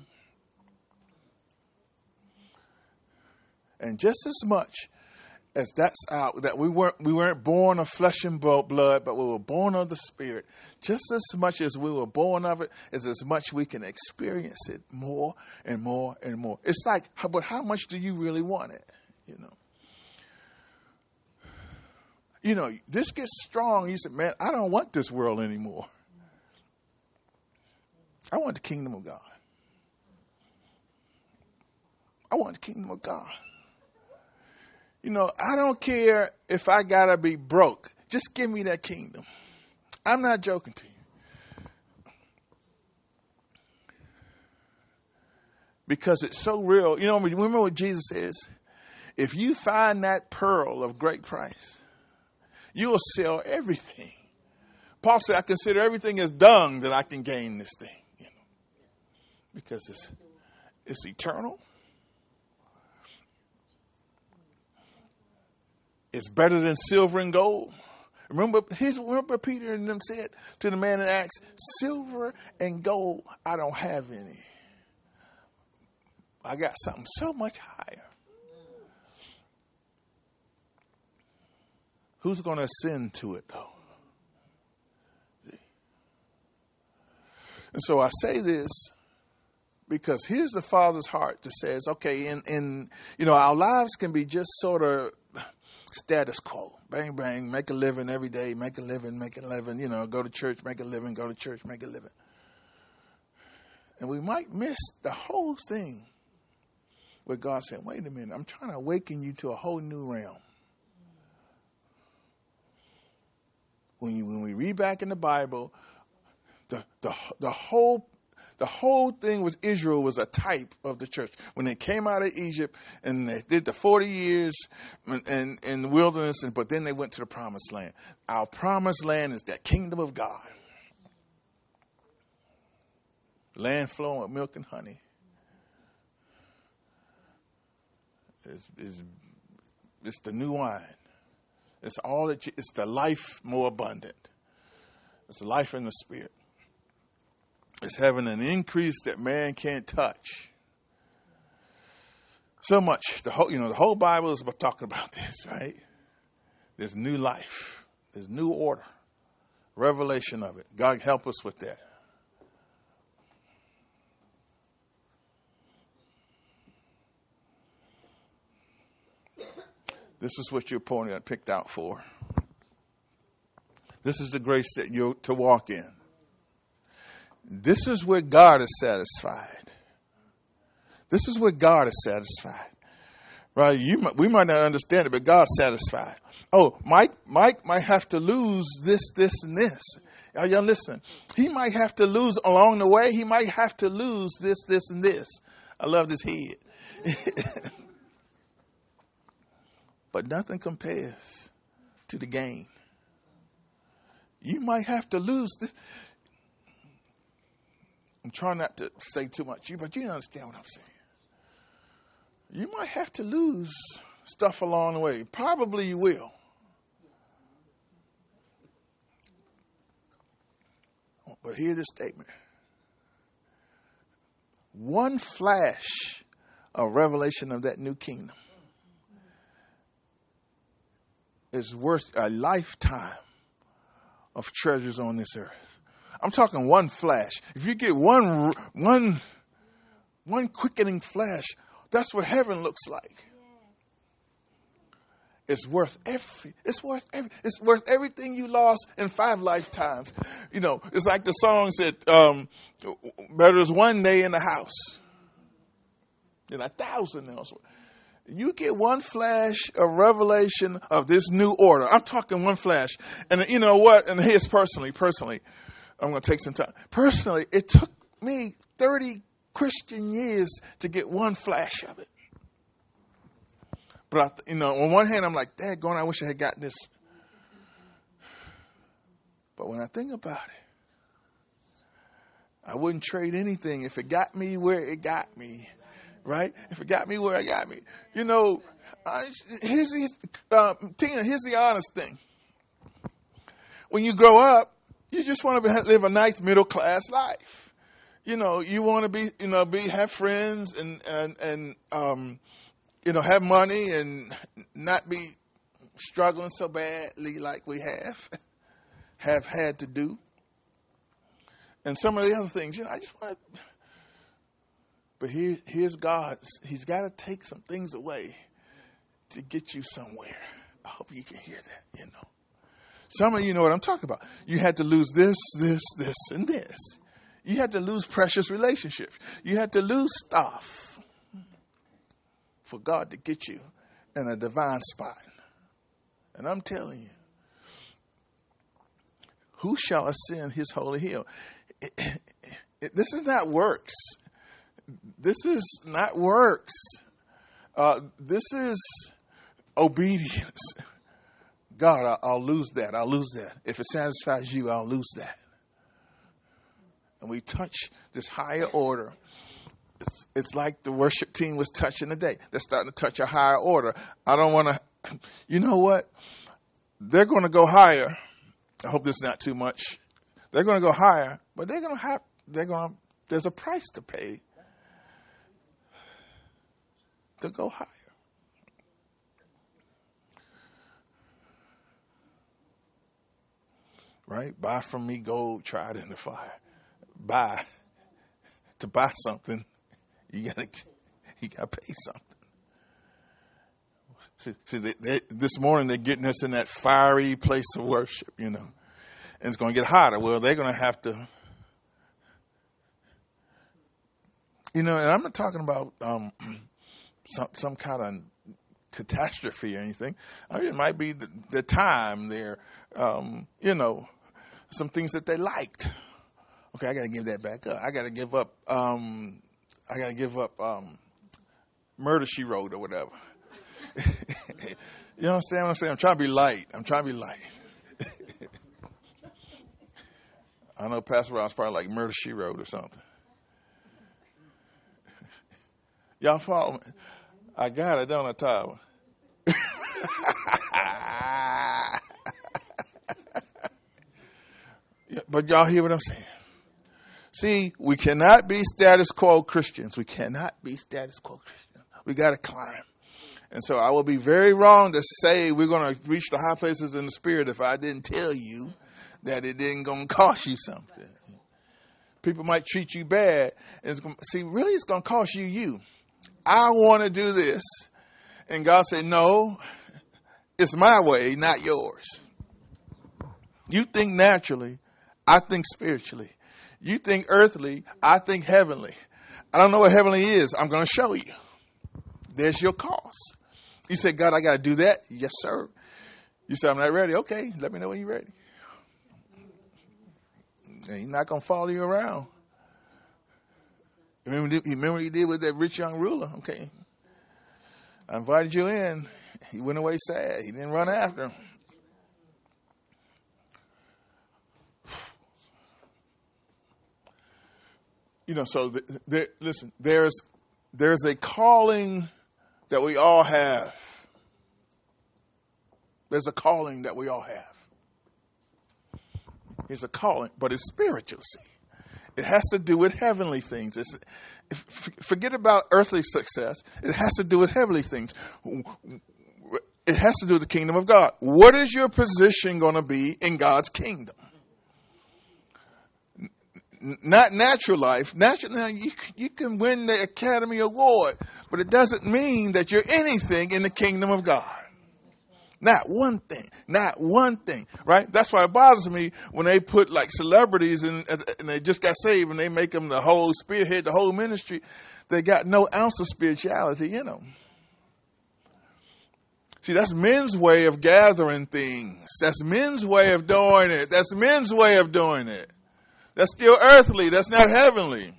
And just as much as that's out, that we weren't born of flesh and blood, but we were born of the Spirit. Just as much as we were born of it, is as much we can experience it more and more and more. It's like, but how much do you really want it? You know, this gets strong. You said, man, I don't want this world anymore. I want the kingdom of God. I want the kingdom of God. You know, I don't care if I got to be broke. Just give me that kingdom. I'm not joking to you. Because it's so real. You know, remember what Jesus says? If you find that pearl of great price, you will sell everything. Paul said, I consider everything as dung that I can gain this thing. Because it's eternal. It's better than silver and gold. Remember Peter and them said to the man in Acts, silver and gold, I don't have any. I got something so much higher. Who's going to ascend to it, though? And so I say this because here's the Father's heart that says, okay, in our lives can be just sort of status quo. Bang, bang, make a living every day, make a living, go to church, make a living, go to church, make a living. And we might miss the whole thing where God said, wait a minute, I'm trying to awaken you to a whole new realm. When we read back in the Bible, the whole thing with Israel was a type of the church. When they came out of Egypt and they did the 40 years in the wilderness, but then they went to the promised land. Our promised land is that kingdom of God. Land flowing with milk and honey. It's the new wine. It's all that it's the life more abundant. It's the life in the Spirit. It's having an increase that man can't touch. So much. The whole Bible is about talking about this, right? There's new life. There's new order. Revelation of it. God help us with that. This is what you're picked out for. This is the grace that you're to walk in. This is where God is satisfied. This is where God is satisfied. Right? We might not understand it, but God's satisfied. Oh, Mike might have to lose this, and this. Y'all listen. He might have to lose along the way. He might have to lose this, and this. I love this head. But nothing compares to the gain. You might have to lose this. I'm trying not to say too much, but you understand what I'm saying. You might have to lose stuff along the way. Probably you will. But hear this statement. One flash of revelation of that new kingdom is worth a lifetime of treasures on this earth. I'm talking one flash. If you get one quickening flash, that's what heaven looks like. It's worth everything you lost in 5 lifetimes. You know, it's like the song said, better is one day in the house than 1,000 elsewhere. You get one flash of revelation of this new order. I'm talking one flash. And you know what? And here's personally, I'm going to take some time. Personally, it took me 30 Christian years to get one flash of it. But, on one hand, I'm like, daggone, I wish I had gotten this. But when I think about it, I wouldn't trade anything if it got me where it got me. Right? If it got me where it got me. Tina, here's the honest thing. When you grow up, you just want to live a nice middle class life. You want to have friends and have money and not be struggling so badly like we have had to do. And some of the other things, I just want to. But here's God. He's got to take some things away to get you somewhere. I hope you can hear that, Some of you know what I'm talking about. You had to lose this, and this. You had to lose precious relationships. You had to lose stuff for God to get you in a divine spot. And I'm telling you, who shall ascend his holy hill? This is not works. This is not works. This is obedience. God, I'll lose that. I'll lose that. If it satisfies you, I'll lose that. And we touch this higher order. It's like the worship team was touching today. They're starting to touch a higher order. I don't want to, you know what? They're going to go higher. I hope this is not too much. They're going to go higher, but there's a price to pay to go higher. Right? Buy from me gold tried in the fire. To buy something, you gotta pay something. See, this morning they're getting us in that fiery place of worship, and it's going to get hotter. Well, they're going to have to, and I'm not talking about some kind of catastrophe or anything. I mean, it might be the time there, some things that they liked. Okay, I got to give that back up. I got to give up. Murder, She Wrote or whatever. You understand what I'm saying? I'm trying to be light. I know Pastor Ross probably like Murder, She Wrote or something. Y'all follow me? I got it, don't I, Tyler? But y'all hear what I'm saying? See, we cannot be status quo Christians. We cannot be status quo Christians. We got to climb. And so I will be very wrong to say we're going to reach the high places in the spirit if I didn't tell you that it didn't going to cost you something. People might treat you bad. Really it's going to cost you. I want to do this. And God said, no, it's my way, not yours. You think naturally, I think spiritually. You think earthly, I think heavenly. I don't know what heavenly is. I'm going to show you. There's your cost. You say, God, I got to do that? Yes, sir. You say, I'm not ready. Okay, let me know when you're ready. And he's not going to follow you around. Remember what he did with that rich young ruler? Okay. I invited you in. He went away sad. He didn't run after him. So listen, there's a calling that we all have. There's a calling that we all have. It's a calling, but it's spiritual, see. It has to do with heavenly things. Forget about earthly success. It has to do with heavenly things. It has to do with the kingdom of God. What is your position going to be in God's kingdom? Not natural life. Now you can win the Academy Award, but it doesn't mean that you're anything in the kingdom of God. Not one thing, right? That's why it bothers me when they put like celebrities and they just got saved and they make them the whole spearhead, the whole ministry. They got no ounce of spirituality in them. See, that's men's way of gathering things. That's men's way of doing it. That's men's way of doing it. That's still earthly. That's not heavenly.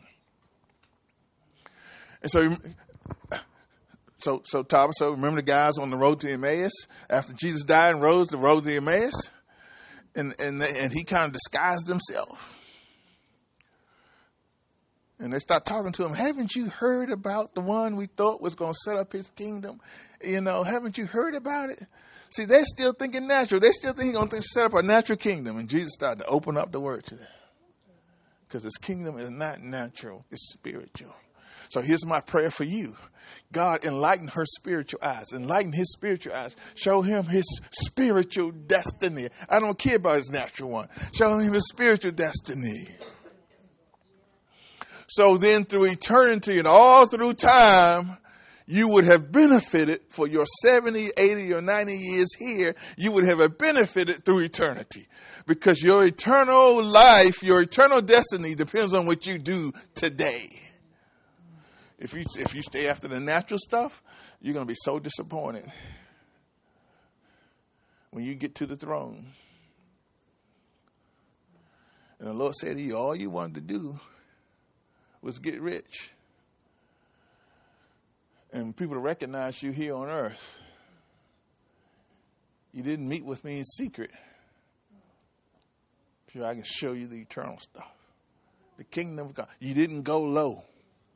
And so remember the guys on the road to Emmaus? After Jesus died and rose, the road to Emmaus? And he kind of disguised himself. And they start talking to him. Haven't you heard about the one we thought was going to set up his kingdom? Haven't you heard about it? See, they're still thinking natural. They still think he's going to set up a natural kingdom. And Jesus started to open up the word to them. Because his kingdom is not natural, it's spiritual. So here's my prayer for you. God, enlighten her spiritual eyes. Enlighten his spiritual eyes. Show him his spiritual destiny. I don't care about his natural one. Show him his spiritual destiny. So then through eternity and all through time, you would have benefited for your 70, 80, or 90 years here. You would have benefited through eternity. Because your eternal life, your eternal destiny depends on what you do today. If you stay after the natural stuff, you're going to be so disappointed when you get to the throne. And the Lord said to you, all you wanted to do was get rich. And people to recognize you here on earth. You didn't meet with me in secret. So I can show you the eternal stuff. The kingdom of God. You didn't go low.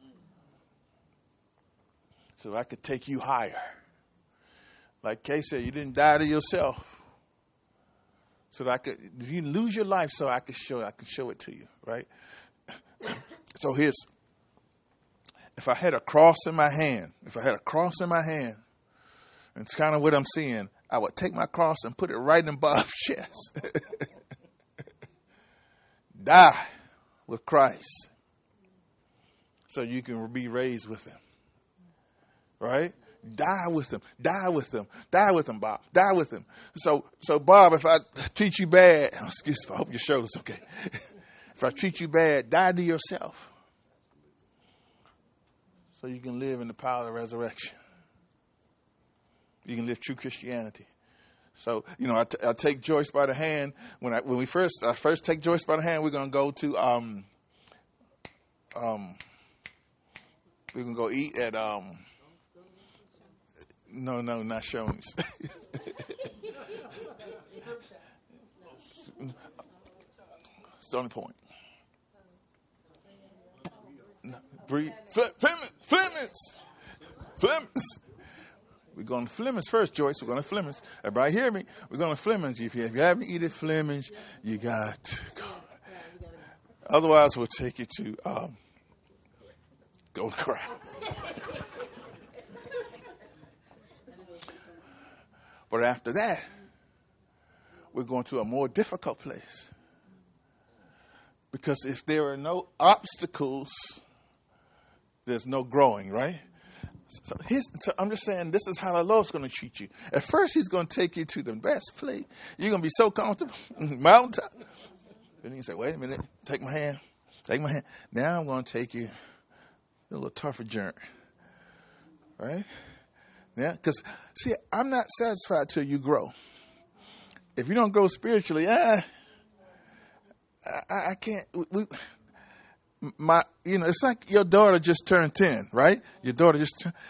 So I could take you higher. Like Kay said, you didn't die to yourself. So that you didn't lose your life so I could show it to you, right? So if I had a cross in my hand, and it's kind of what I'm seeing, I would take my cross and put it right in Bob's chest. Die with Christ so you can be raised with him. Right? Die with him, Bob. Die with him. So Bob, if I treat you bad, excuse me, I hope your shoulder's okay. If I treat you bad, die to yourself. So you can live in the power of the resurrection. You can live true Christianity. So, I take Joyce by the hand. When I first take Joyce by the hand, we're going to go to, we're going to go eat at, no, not Shoney's. Stony Point. Fleming's. We're going to Fleming's first, Joyce. We're going to Fleming's. Everybody hear me? We're going to Fleming's. If you haven't eaten Fleming's, you got to go. Otherwise, we'll take you to Golden Corral. But after that, we're going to a more difficult place. Because if there are no obstacles, there's no growing, right? So I'm just saying, this is how the Lord's going to treat you. At first, he's going to take you to the best place. You're going to be so comfortable, mountaintop. Then he say, wait a minute, take my hand. Now I'm going to take you a little tougher journey, right? Yeah, because, see, I'm not satisfied till you grow. If you don't grow spiritually, I can't. It's like your daughter just turned 10, right? Your daughter just turned.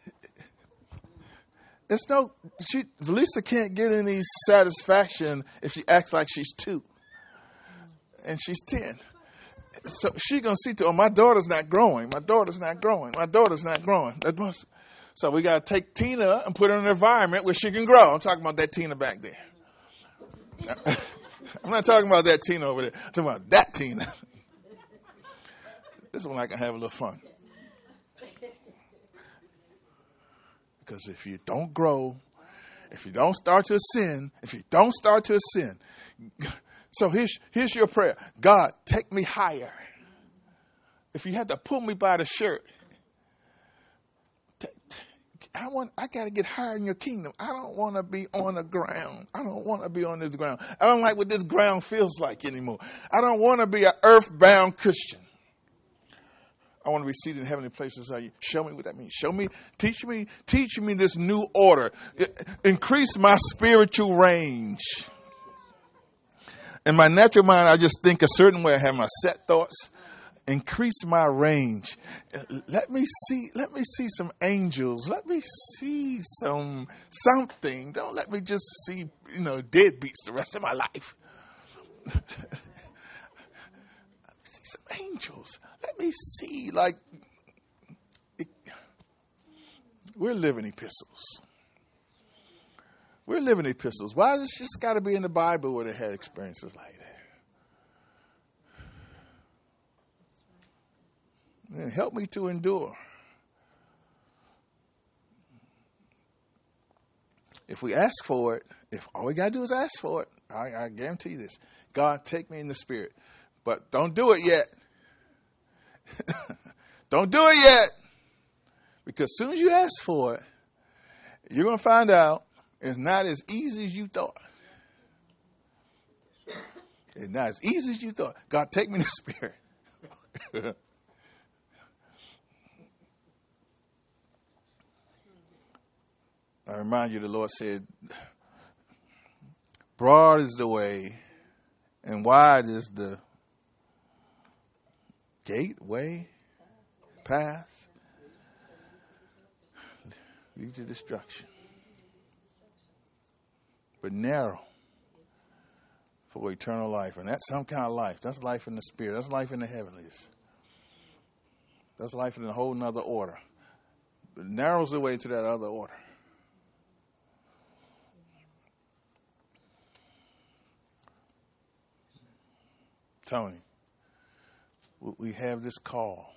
Lisa can't get any satisfaction if she acts like she's 2 and she's 10. So she's going to see my daughter's not growing. So we got to take Tina and put her in an environment where she can grow. I'm talking about that Tina back there. I'm not talking about that Tina over there. I'm talking about that Tina. This one I can have a little fun. Because if you don't grow, if you don't start to ascend, so here's your prayer. God, take me higher. If you had to pull me by the shirt, I got to get higher in your kingdom. I don't want to be on the ground. I don't want to be on this ground. I don't like what this ground feels like anymore. I don't want to be an earthbound Christian. I want to be seated in heavenly places. Show me what that means. Teach me this new order. Increase my spiritual range. In my natural mind, I just think a certain way. I have my set thoughts. Increase my range. Let me see some angels. Let me see something. Don't let me just see, deadbeats the rest of my life. Let me see some angels. Let me see, we're living epistles. Why does it just got to be in the Bible where they had experiences like that? And help me to endure. If we ask for it, if all we got to do is ask for it, I guarantee you this. God, take me in the spirit. But don't do it yet. Don't do it yet. Because as soon as you ask for it, you're going to find out it's not as easy as you thought. It's not as easy as you thought. God, take me in the spirit. I remind you, the Lord said, broad is the way and wide is the path, leads to destruction. But narrow for eternal life. And that's some kind of life. That's life in the spirit. That's life in the heavenlies. That's life in a whole nother order. But narrows the way to that other order. Tony, we have this call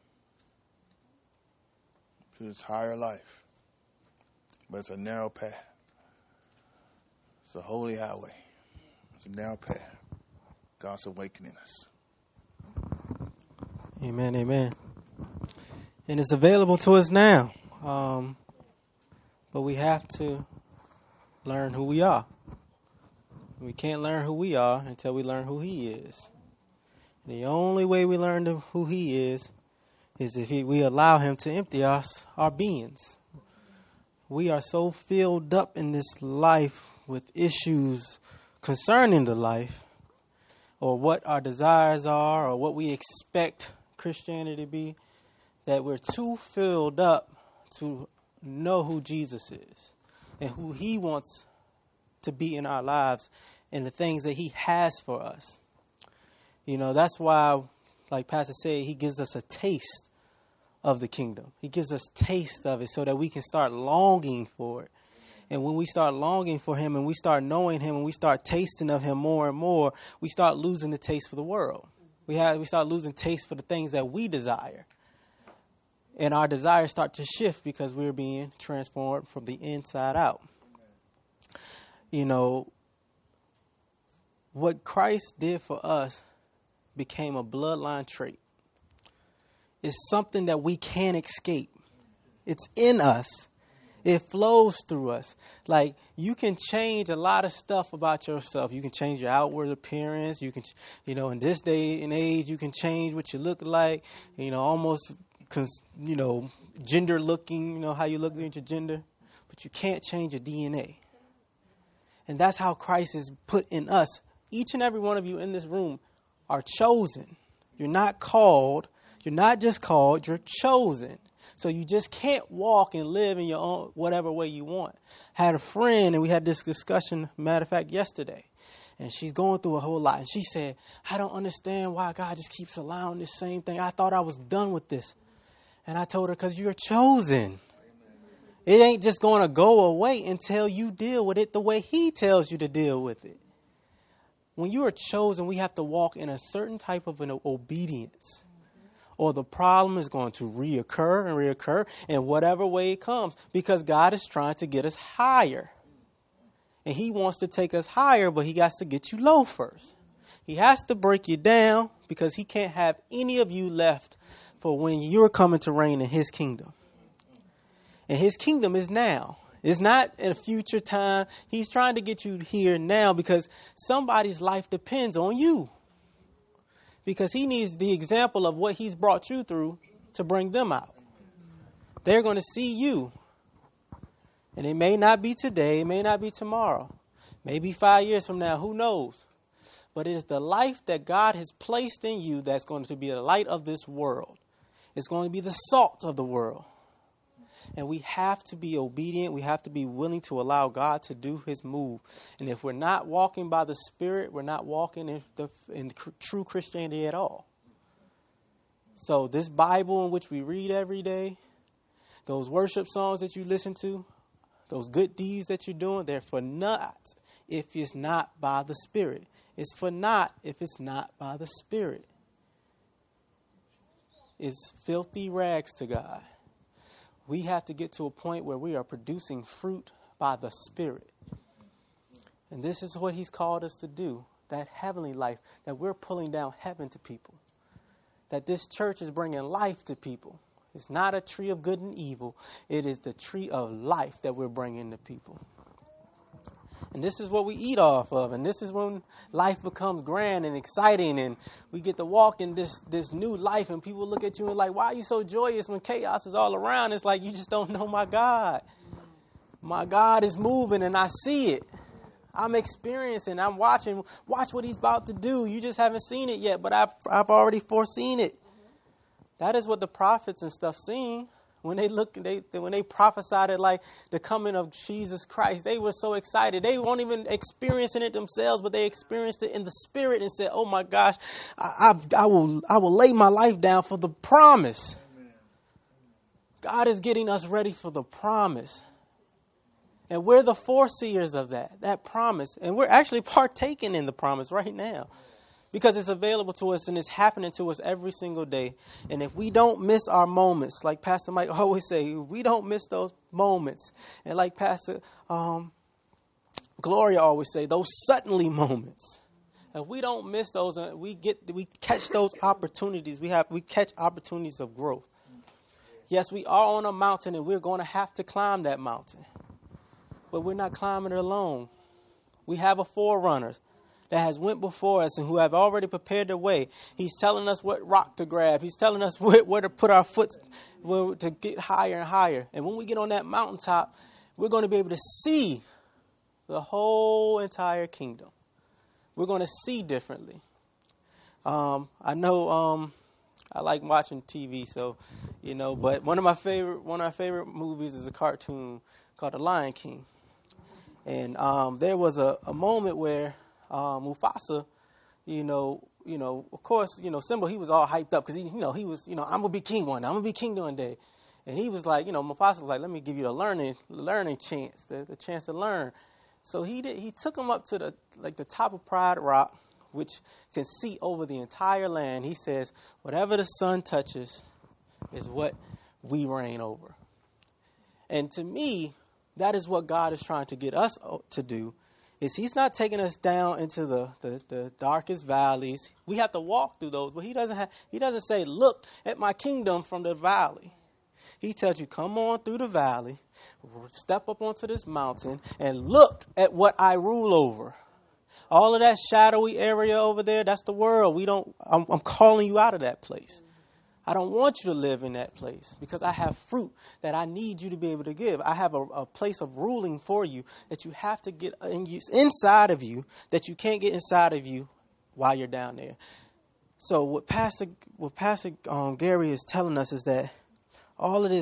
to this higher life, but it's a narrow path. It's a holy highway. It's a narrow path. God's awakening us. Amen, amen. And it's available to us now, but we have to learn who we are. We can't learn who we are until we learn who He is. The only way we learn who He is if we allow Him to empty us, our beings. We are so filled up in this life with issues concerning the life, or what our desires are, or what we expect Christianity to be, that we're too filled up to know who Jesus is and who He wants to be in our lives and the things that He has for us. That's why, like Pastor said, He gives us a taste of the kingdom. He gives us taste of it so that we can start longing for it. And when we start longing for Him and we start knowing Him and we start tasting of Him more and more, we start losing the taste for the world. We start losing taste for the things that we desire. And our desires start to shift because we're being transformed from the inside out. You know, what Christ did for us became a bloodline trait. It's something that we can't escape. It's in us. It flows through us. Like, you can change a lot of stuff about yourself. You can change your outward appearance. You can, in this day and age, you can change what you look like, almost, gender looking, how you look at your gender. But you can't change your DNA. And that's how Christ is put in us. Each and every one of you in this room are chosen. You're not called. You're not just called. You're chosen. So you just can't walk and live in your own whatever way you want. I had a friend, and we had this discussion, matter of fact, yesterday. And she's going through a whole lot. And she said, I don't understand why God just keeps allowing this same thing. I thought I was done with this. And I told her, because you're chosen. It ain't just going to go away until you deal with it the way He tells you to deal with it. When you are chosen, we have to walk in a certain type of an obedience. Or the problem is going to reoccur in whatever way it comes. Because God is trying to get us higher. And He wants to take us higher, but He has to get you low first. He has to break you down because He can't have any of you left for when you're coming to reign in His kingdom. And His kingdom is now. It's not in a future time. He's trying to get you here now because somebody's life depends on you. Because He needs the example of what He's brought you through to bring them out. They're going to see you. And it may not be today. It may not be tomorrow. Maybe 5 years from now. Who knows? But it is the life that God has placed in you that's going to be the light of this world. It's going to be the salt of the world. And we have to be obedient. We have to be willing to allow God to do His move. And if we're not walking by the Spirit, we're not walking in true Christianity at all. So this Bible in which we read every day, those worship songs that you listen to, those good deeds that you're doing, they're for naught if it's not by the Spirit. It's for naught if it's not by the Spirit. It's filthy rags to God. We have to get to a point where we are producing fruit by the Spirit. And this is what He's called us to do, that heavenly life, that we're pulling down heaven to people. That this church is bringing life to people. It's not a tree of good and evil. It is the tree of life that we're bringing to people. And this is what we eat off of. And this is when life becomes grand and exciting. And we get to walk in this new life. And people look at you and like, why are you so joyous when chaos is all around? It's like, you just don't know my God. My God is moving and I see it. I'm experiencing. I'm watching. Watch what He's about to do. You just haven't seen it yet, but I've already foreseen it. That is what the prophets and stuff seen. When they prophesied it like the coming of Jesus Christ, they were so excited. They weren't even experiencing it themselves, but they experienced it in the Spirit and said, "Oh my gosh, I will lay my life down for the promise." Amen. God is getting us ready for the promise, and we're the foreseers of that promise, and we're actually partaking in the promise right now. Because it's available to us and it's happening to us every single day. And if we don't miss our moments, like Pastor Mike always say, we don't miss those moments. And like Pastor Gloria always say, those suddenly moments. If we don't miss those, we catch those opportunities. We catch opportunities of growth. Yes, we are on a mountain and we're going to have to climb that mountain. But we're not climbing it alone. We have a forerunner that has went before us and who have already prepared the way. He's telling us what rock to grab. He's telling us where to put our foot to get higher and higher. And when we get on that mountaintop, we're going to be able to see the whole entire kingdom. We're going to see differently. I know I like watching TV, so but one of my favorite movies is a cartoon called The Lion King. And there was a moment where Mufasa, of course, Simba, he was all hyped up because he was, I'm going to be king one day. I'm going to be king one day. And he was like, Mufasa was like, let me give you the learning chance, the chance to learn. So he took him up to the top of Pride Rock which can see over the entire land. He says, whatever the sun touches is what we reign over. And to me, that is what God is trying to get us to do, is he's not taking us down into the darkest valleys. We have to walk through those, but he doesn't say, look at my kingdom from the valley. He tells you, come on through the valley, step up onto this mountain, and look at what I rule over. All of that shadowy area over there, that's the world. I'm calling you out of that place. I don't want you to live in that place because I have fruit that I need you to be able to give. I have a place of ruling for you that you have to get inside of you, that you can't get inside of you while you're down there. So what Pastor Gary is telling us is that all of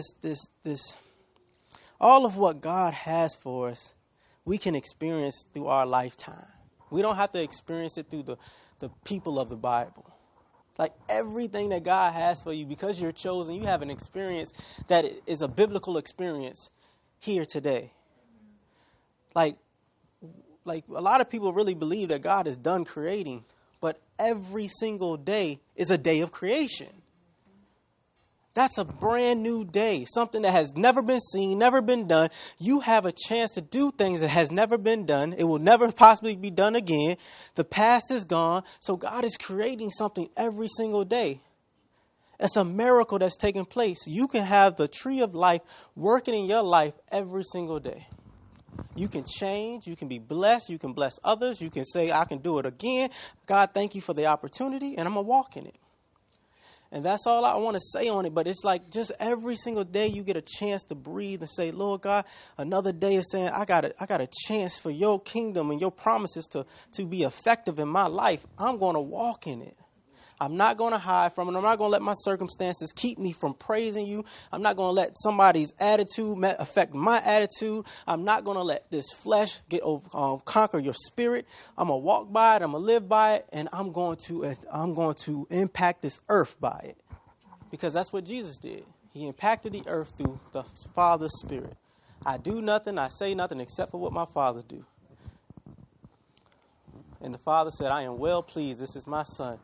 all of what God has for us, we can experience through our lifetime. We don't have to experience it through the people of the Bible. Like everything that God has for you, because you're chosen, you have an experience that is a biblical experience here today. Like a lot of people really believe that God is done creating, but every single day is a day of creation. That's a brand new day, something that has never been seen, never been done. You have a chance to do things that has never been done. It will never possibly be done again. The past is gone. So God is creating something every single day. It's a miracle that's taking place. You can have the tree of life working in your life every single day. You can change. You can be blessed. You can bless others. You can say, I can do it again. God, thank you for the opportunity, and I'm going to walk in it. And that's all I want to say on it. But it's like just every single day you get a chance to breathe and say, Lord God, another day is saying I got a chance for your kingdom and your promises to be effective in my life. I'm going to walk in it. I'm not going to hide from it. I'm not going to let my circumstances keep me from praising you. I'm not going to let somebody's attitude affect my attitude. I'm not going to let this flesh conquer your spirit. I'm going to walk by it. I'm going to live by it. And I'm going to impact this earth by it. Because that's what Jesus did. He impacted the earth through the Father's Spirit. I do nothing. I say nothing except for what my Father do. And the Father said, I am well pleased. This is my Son.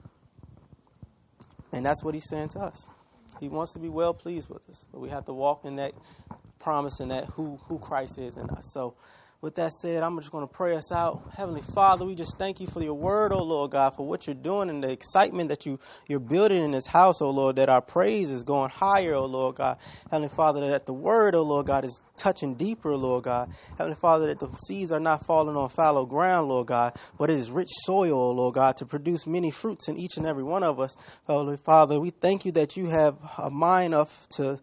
And that's what he's saying to us. He wants to be well pleased with us. But we have to walk in that promise and that who Christ is in us. So with that said, I'm just going to pray us out. Heavenly Father, we just thank you for your word, oh Lord God, for what you're doing and the excitement that you're building in this house, oh Lord, that our praise is going higher, oh Lord God. Heavenly Father, that the word, oh Lord God, is touching deeper, Lord God. Heavenly Father, that the seeds are not falling on fallow ground, Lord God, but it is rich soil, oh Lord God, to produce many fruits in each and every one of us. Heavenly Father, we thank you that you have a mind to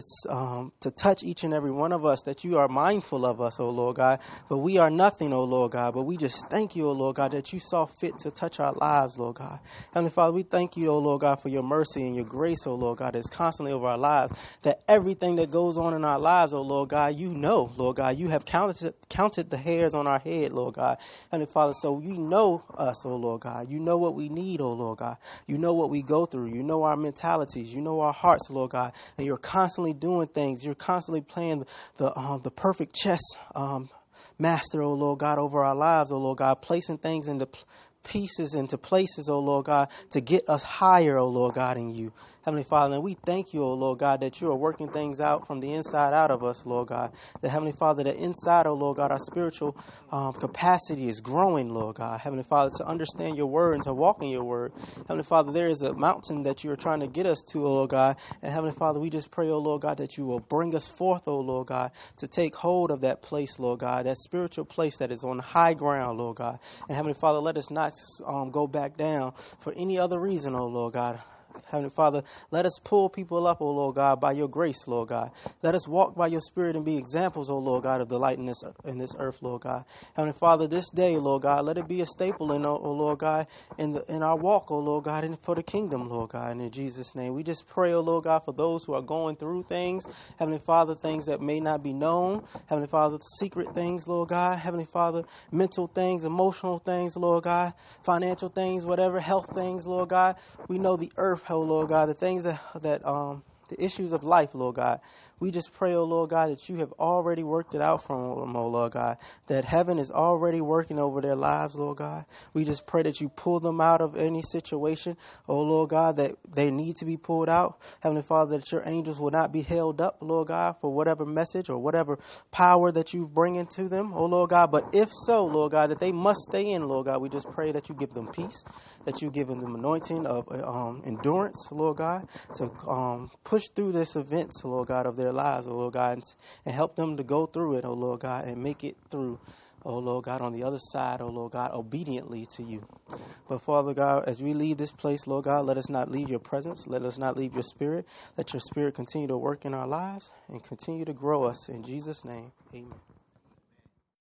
touch each and every one of us, that you are mindful of us, oh Lord God. But we are nothing, oh Lord God. But we just thank you, oh Lord God, that you saw fit to touch our lives, Lord God. Heavenly Father, we thank you, oh Lord God, for your mercy and your grace, oh Lord God, that's constantly over our lives. That everything that goes on in our lives, oh Lord God, you know, Lord God, you have counted the hairs on our head, Lord God. Heavenly Father, so you know us, oh Lord God. You know what we need, oh Lord God. You know what we go through. You know our mentalities. You know our hearts, Lord God. And you're constantly doing things. You're constantly playing the perfect chess master, oh Lord God, over our lives, oh Lord God, placing things into pieces, into places, oh Lord God, to get us higher, oh Lord God, in you. Heavenly Father, and we thank you, oh Lord God, that you are working things out from the inside out of us, Lord God. That Heavenly Father, that inside, oh Lord God, our spiritual capacity is growing, Lord God. Heavenly Father, to understand your word and to walk in your word. Heavenly Father, there is a mountain that you are trying to get us to, oh Lord God. And Heavenly Father, we just pray, oh Lord God, that you will bring us forth, oh Lord God, to take hold of that place, Lord God, that spiritual place that is on high ground, Lord God. And Heavenly Father, let us not go back down for any other reason, oh Lord God. Heavenly Father, let us pull people up, oh Lord God, by your grace, Lord God. Let us walk by your spirit and be examples, oh Lord God, of the light in this earth, Lord God. Heavenly Father, this day, Lord God, let it be a staple in, oh Lord God, in our walk, oh Lord God, and for the kingdom, Lord God. And in Jesus' name, we just pray, oh Lord God, for those who are going through things, Heavenly Father, things that may not be known, Heavenly Father, secret things, Lord God, Heavenly Father, mental things, emotional things, Lord God, financial things, whatever, health things, Lord God. We know the earth, oh Lord God, the things the issues of life, Lord God. We just pray, oh Lord God, that you have already worked it out for them, oh Lord God, that heaven is already working over their lives, Lord God. We just pray that you pull them out of any situation, oh Lord God, that they need to be pulled out. Heavenly Father, that your angels will not be held up, Lord God, for whatever message or whatever power that you bring into them, oh Lord God. But if so, Lord God, that they must stay in, Lord God, we just pray that you give them peace, that you give them anointing of endurance, Lord God, to push through this events, Lord God, of their lives, oh Lord God, and help them to go through it, oh Lord God, and make it through, oh Lord God, on the other side, oh Lord God, obediently to you. But Father God, as we leave this place, Lord God, let us not leave your presence. Let us not leave your spirit. Let your spirit continue to work in our lives and continue to grow us. In Jesus' name, amen.